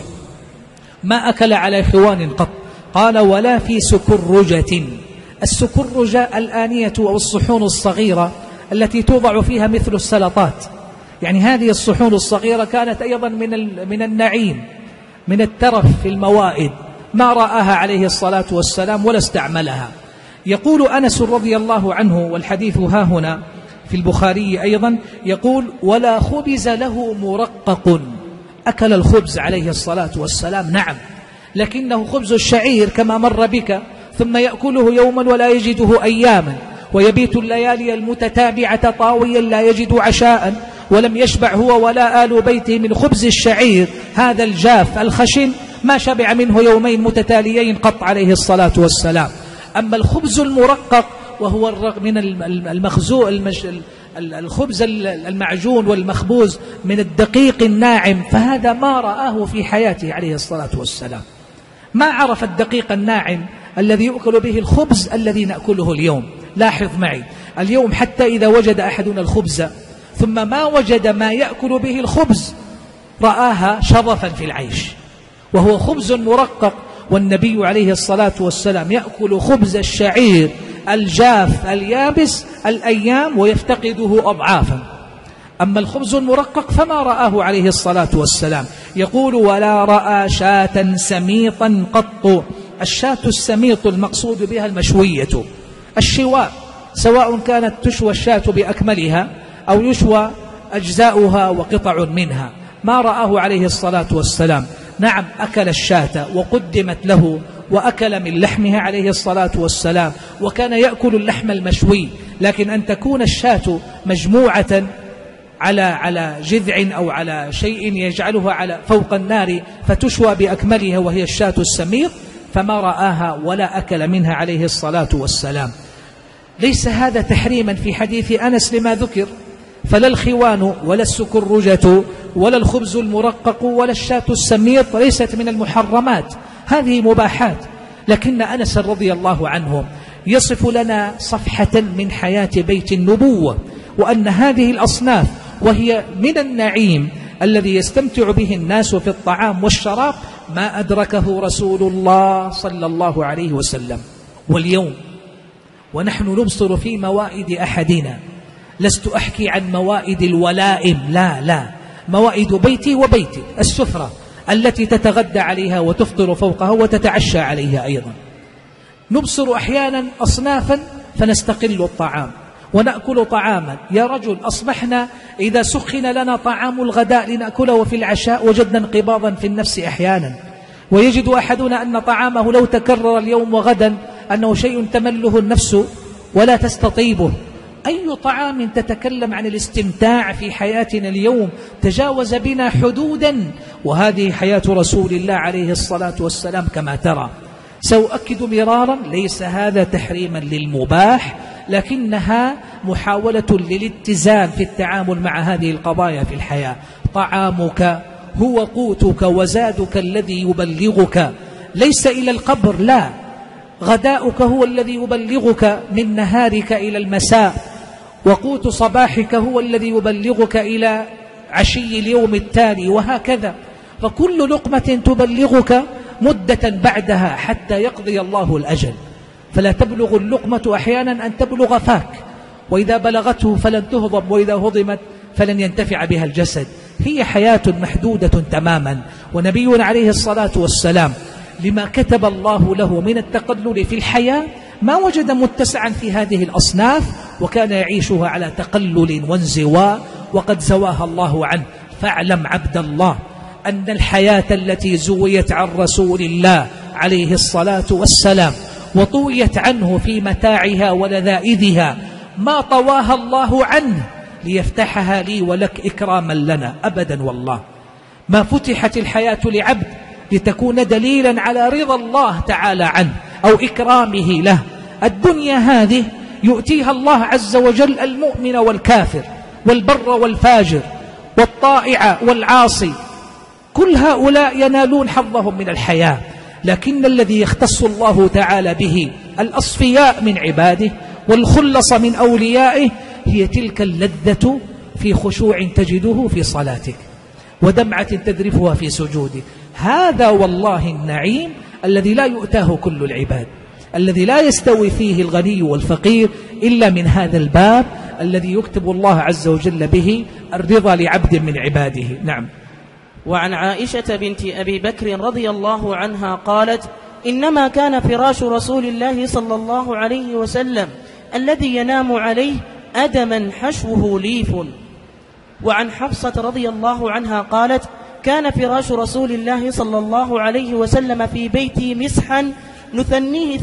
ما أكل على خوان قط. قال: ولا في سكرجة. السكرجة الآنية أو الصحون الصغيرة التي توضع فيها مثل السلطات، يعني هذه الصحون الصغيرة كانت أيضا من النعيم، من الترف في الموائد، ما رآها عليه الصلاة والسلام ولا استعملها. يقول أنس رضي الله عنه، والحديث ها هنا في البخاري أيضا، يقول: ولا خبز له مرقق. أكل الخبز عليه الصلاة والسلام، نعم، لكنه خبز الشعير كما مر بك، ثم يأكله يوما ولا يجده أياما، ويبيت الليالي المتتابعة طاويا لا يجد عشاء، ولم يشبع هو ولا آل بيته من خبز الشعير هذا الجاف الخشن، ما شبع منه يومين متتاليين قط عليه الصلاة والسلام. أما الخبز المرقق وهو من الخبز المعجون والمخبوز من الدقيق الناعم، فهذا ما رآه في حياته عليه الصلاة والسلام. ما عرف الدقيق الناعم الذي يؤكل به الخبز الذي نأكله اليوم. لاحظ معي، اليوم حتى إذا وجد أحدنا الخبز ثم ما وجد ما يأكل به الخبز رآها شظفا في العيش، وهو خبز مرقق، والنبي عليه الصلاة والسلام يأكل خبز الشعير الجاف اليابس الأيام ويفتقده أضعافا. أما الخبز المرقق فما رآه عليه الصلاة والسلام. يقول: ولا رأى شاة سميطا قط. الشاة السميط المقصود بها المشوية، الشواء، سواء كانت تشوى الشاة بأكملها أو يشوى أجزاؤها وقطع منها، ما رآه عليه الصلاة والسلام. نعم، أكل الشاة وقدمت له وأكل من لحمها عليه الصلاة والسلام، وكان يأكل اللحم المشوي، لكن أن تكون الشاة مجموعة على جذع أو على شيء يجعلها على فوق النار فتشوى بأكملها وهي الشاة السميط، فما رآها ولا أكل منها عليه الصلاة والسلام. ليس هذا تحريما في حديث أنس لما ذكر، فلا الخوان ولا السكرجة ولا الخبز المرقق ولا الشاة السميط ليست من المحرمات، هذه مباحات. لكن أنس رضي الله عنه يصف لنا صفحة من حياة بيت النبوة، وأن هذه الأصناف وهي من النعيم الذي يستمتع به الناس في الطعام والشراب ما أدركه رسول الله صلى الله عليه وسلم. واليوم ونحن نبصر في موائد أحدنا، لست أحكي عن موائد الولائم، لا، موائد بيتي وبيتي، السفرة التي تتغدى عليها وتفطر فوقها وتتعشى عليها أيضا. نبصر أحيانا أصنافا فنستقل الطعام ونأكل طعاما. يا رجل، أصبحنا إذا سخن لنا طعام الغداء لنأكله وفي العشاء وجدنا انقباضا في النفس أحيانا، ويجد أحدنا أن طعامه لو تكرر اليوم وغدا أنه شيء تمله النفس ولا تستطيبه. أي طعام تتكلم عن الاستمتاع في حياتنا اليوم تجاوز بنا حدودا، وهذه حياة رسول الله عليه الصلاة والسلام كما ترى. سأؤكد مرارا، ليس هذا تحريما للمباح، لكنها محاولة للاتزان في التعامل مع هذه القضايا في الحياة. طعامك هو قوتك وزادك الذي يبلغك، ليس إلى القبر، لا، غداؤك هو الذي يبلغك من نهارك إلى المساء، وقوت صباحك هو الذي يبلغك إلى عشي اليوم التالي، وهكذا. فكل لقمة تبلغك مدة بعدها حتى يقضي الله الأجل، فلا تبلغ اللقمة أحيانا أن تبلغ فاك، وإذا بلغته فلن تهضم، وإذا هضمت فلن ينتفع بها الجسد. هي حياة محدودة تماما. ونبينا عليه الصلاة والسلام لما كتب الله له من التقلل في الحياة ما وجد متسعا في هذه الأصناف، وكان يعيشها على تقلل وانزواء، وقد زواها الله عنه. فاعلم عبد الله أن الحياة التي زويت عن رسول الله عليه الصلاة والسلام وطويت عنه في متاعها ولذائذها ما طواها الله عنه ليفتحها لي ولك إكراما لنا أبدا. والله ما فتحت الحياة لعبد لتكون دليلا على رضا الله تعالى عنه أو إكرامه له. الدنيا هذه يؤتيها الله عز وجل المؤمن والكافر والبر والفاجر والطائع والعاصي، كل هؤلاء ينالون حظهم من الحياة، لكن الذي يختص الله تعالى به الأصفياء من عباده والخلص من أوليائه هي تلك اللذة في خشوع تجده في صلاتك ودمعة تذرفها في سجودك. هذا والله النعيم الذي لا يؤتاه كل العباد، الذي لا يستوي فيه الغني والفقير إلا من هذا الباب الذي يكتب الله عز وجل به الرضا لعبد من عباده. نعم. وعن عائشة بنت أبي بكر رضي الله عنها قالت: إنما كان فراش رسول الله صلى الله عليه وسلم الذي ينام عليه أدما حشوه ليف. وعن حفصة رضي الله عنها قالت: كان فراش رسول الله صلى الله عليه وسلم في بيتي مسحا نثنيه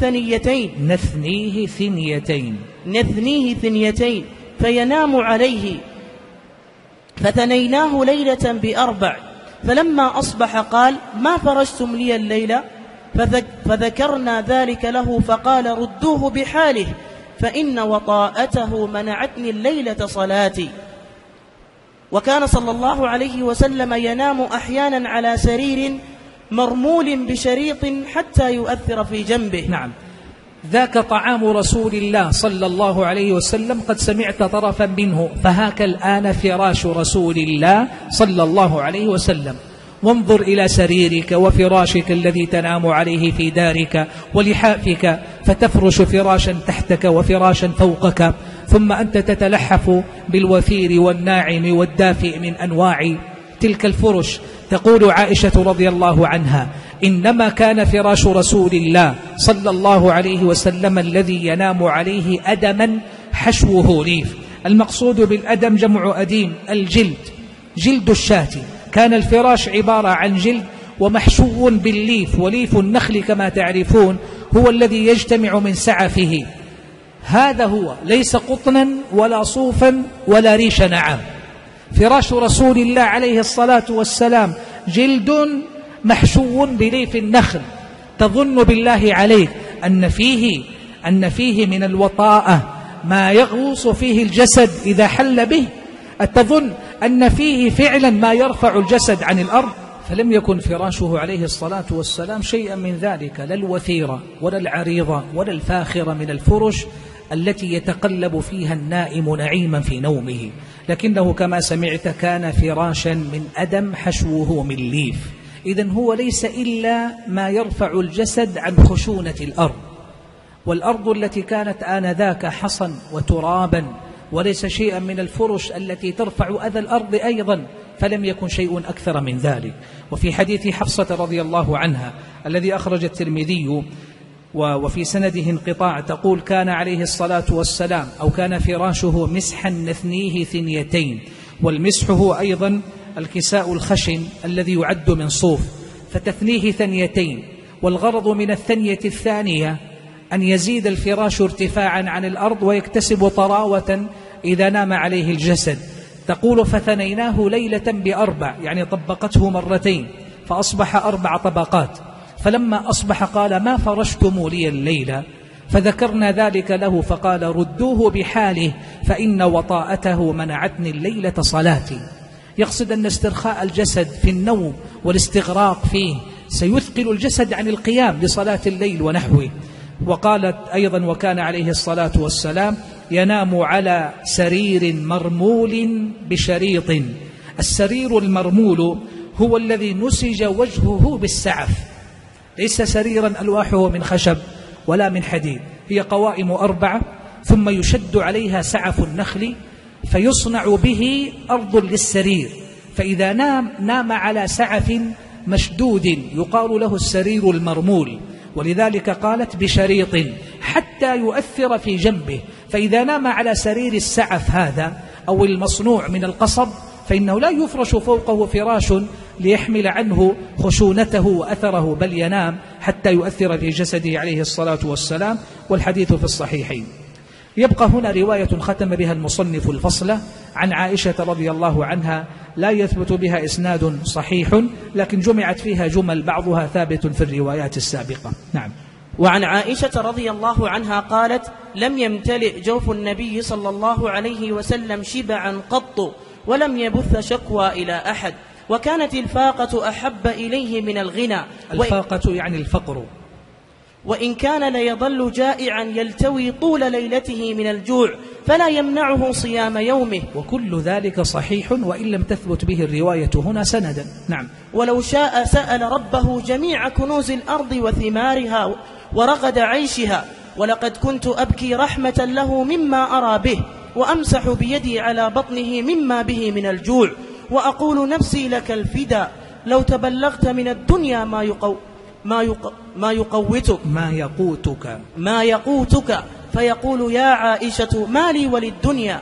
ثنيتين فينام عليه، فثنيناه ليلة ب4، فلما أصبح قال: ما فرشتم لي الليلة؟ فذكرنا ذلك له فقال: ردوه بحاله فإن وطاءته منعتني الليلة صلاتي. وكان صلى الله عليه وسلم ينام أحيانا على سرير مرمول بشريط حتى يؤثر في جنبه. نعم، ذاك طعام رسول الله صلى الله عليه وسلم، قد سمعت طرفا منه، فهاك الآن فراش رسول الله صلى الله عليه وسلم. وانظر إلى سريرك وفراشك الذي تنام عليه في دارك ولحافك، فتفرش فراشا تحتك وفراشا فوقك، ثم أنت تتلحف بالوفير والناعم والدافئ من أنواع تلك الفرش. تقول عائشة رضي الله عنها: إنما كان فراش رسول الله صلى الله عليه وسلم الذي ينام عليه أدما حشوه ليف. المقصود بالأدم جمع أديم، الجلد، جلد الشاة. كان الفراش عبارة عن جلد ومحشو بالليف، وليف النخل كما تعرفون هو الذي يجتمع من سعفه. هذا هو، ليس قطنا ولا صوفا ولا ريش نعام. فراش رسول الله عليه الصلاة والسلام جلد محشو بليف النخل. تظن بالله عليك أن فيه من الوطاءة ما يغوص فيه الجسد إذا حل به؟ أتظن أن فيه فعلا ما يرفع الجسد عن الأرض؟ فلم يكن فراشه عليه الصلاة والسلام شيئا من ذلك، لا الوثيرة ولا العريضة ولا الفاخرة من الفرش التي يتقلب فيها النائم نعيما في نومه، لكنه كما سمعت كان فراشا من أدم حشوه من ليف. إذن هو ليس إلا ما يرفع الجسد عن خشونة الأرض، والأرض التي كانت آنذاك حصن وترابا وليس شيئا من الفرش التي ترفع أذى الأرض أيضا، فلم يكن شيء أكثر من ذلك. وفي حديث حفصة رضي الله عنها الذي أخرج الترمذي وفي سنده انقطاع تقول: كان عليه الصلاة والسلام أو كان فراشه مسحا نثنيه ثنيتين، والمسح هو أيضا الكساء الخشن الذي يعد من صوف، فتثنيه ثنيتين، والغرض من الثنية الثانية أن يزيد الفراش ارتفاعا عن الأرض ويكتسب طراوة إذا نام عليه الجسد. تقول: فثنيناه ليلة ب4، يعني طبقته مرتين فأصبح 4 طبقات. فلما أصبح قال: ما فرشتم لي الليلة؟ فذكرنا ذلك له فقال: ردوه بحاله فإن وطاءته منعتني الليلة صلاتي. يقصد أن استرخاء الجسد في النوم والاستغراق فيه سيثقل الجسد عن القيام لصلاة الليل ونحوه. وقالت أيضا: وكان عليه الصلاة والسلام ينام على سرير مرمول بشريط. السرير المرمول هو الذي نسج وجهه بالسعف، ليس سريرا ألواحه من خشب ولا من حديد، هي قوائم 4 ثم يشد عليها سعف النخل فيصنع به أرض للسرير، فإذا نام على سعف مشدود يقال له السرير المرمول، ولذلك قالت بشريط حتى يؤثر في جنبه. فإذا نام على سرير السعف هذا أو المصنوع من القصب فإنه لا يفرش فوقه فراش ليحمل عنه خشونته وأثره، بل ينام حتى يؤثر في جسده عليه الصلاة والسلام، والحديث في الصحيحين. يبقى هنا رواية ختم بها المصنف الفصل عن عائشة رضي الله عنها لا يثبت بها إسناد صحيح، لكن جمعت فيها جمل بعضها ثابت في الروايات السابقة. نعم. وعن عائشة رضي الله عنها قالت: لم يمتلئ جوف النبي صلى الله عليه وسلم شبعا قط، ولم يبث شكوى إلى أحد، وكانت الفاقة أحب إليه من الغنى. الفاقة يعني الفقر. وإن كان ليظل جائعا يلتوي طول ليلته من الجوع، فلا يمنعه صيام يومه. وكل ذلك صحيح وإن لم تثبت به الرواية هنا سندا. نعم. ولو شاء سأل ربه جميع كنوز الأرض وثمارها ورغد عيشها، ولقد كنت أبكي رحمة له مما أرى به، وأمسح بيدي على بطنه مما به من الجوع، وأقول نفسي لك الفدا، لو تبلغت من الدنيا ما يقوتك. فيقول: يا عائشة ما لي وللدنيا؟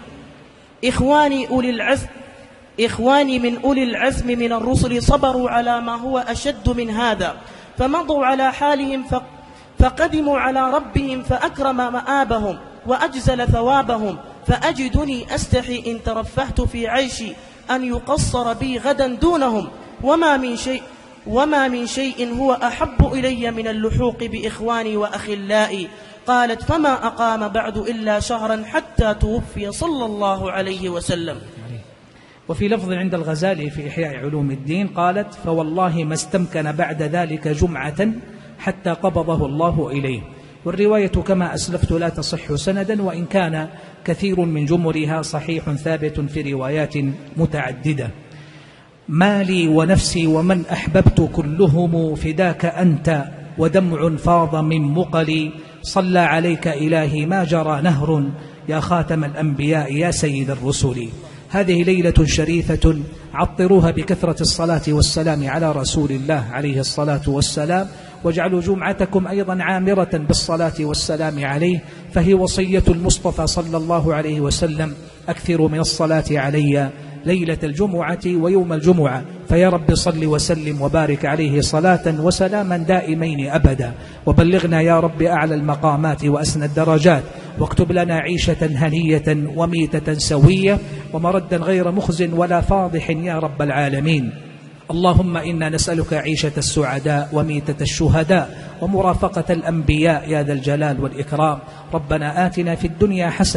إخواني من أولي العزم من الرسل صبروا على ما هو أشد من هذا، فمضوا على حالهم فقدموا على ربهم فأكرم مآبهم وأجزل ثوابهم، فأجدني أستحي إن ترفهت في عيشي أن يقصر بي غدا دونهم، وما من شيء هو أحب إلي من اللحوق بإخواني وأخلائي. قالت: فما أقام بعد إلا شهرا حتى توفي صلى الله عليه وسلم. وفي لفظ عند الغزالي في إحياء علوم الدين قالت: فوالله ما استمكن بعد ذلك جمعة حتى قبضه الله إليه. والرواية كما أسلفت لا تصح سندا، وإن كان كثير من جملها صحيح ثابت في روايات متعددة. مالي ونفسي ومن أحببت كلهم فداك أنت، ودمع فاض من مقلي، صلى عليك إلهي ما جرى نهر، يا خاتم الأنبياء يا سيد الرسل. هذه ليلة شريفة عطروها بكثرة الصلاة والسلام على رسول الله عليه الصلاة والسلام، واجعلوا جمعتكم أيضا عامرة بالصلاة والسلام عليه، فهي وصية المصطفى صلى الله عليه وسلم: أكثروا من الصلاة علي ليلة الجمعة ويوم الجمعة، فيا رب صل وسلم وبارك عليه صلاة وسلاما دائمين أبدا، وبلغنا يا رب أعلى المقامات وأسنى الدرجات، واكتب لنا عيشة هنية وميتة سوية ومردا غير مخز ولا فاضح يا رب العالمين. اللهم إنا نسألك عيشة السعداء وميتة الشهداء ومرافقة الأنبياء يا ذا الجلال والإكرام. ربنا آتنا في الدنيا حسنة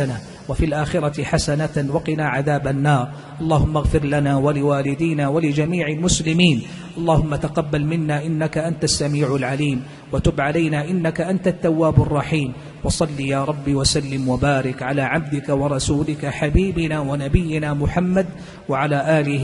وفي الآخرة حسنة وقنا عذاب النار. اللهم اغفر لنا ولوالدينا ولجميع المسلمين. اللهم تقبل منا إنك أنت السميع العليم، وتب علينا إنك أنت التواب الرحيم. وصل يا رب وسلم وبارك على عبدك ورسولك حبيبنا ونبينا محمد وعلى آله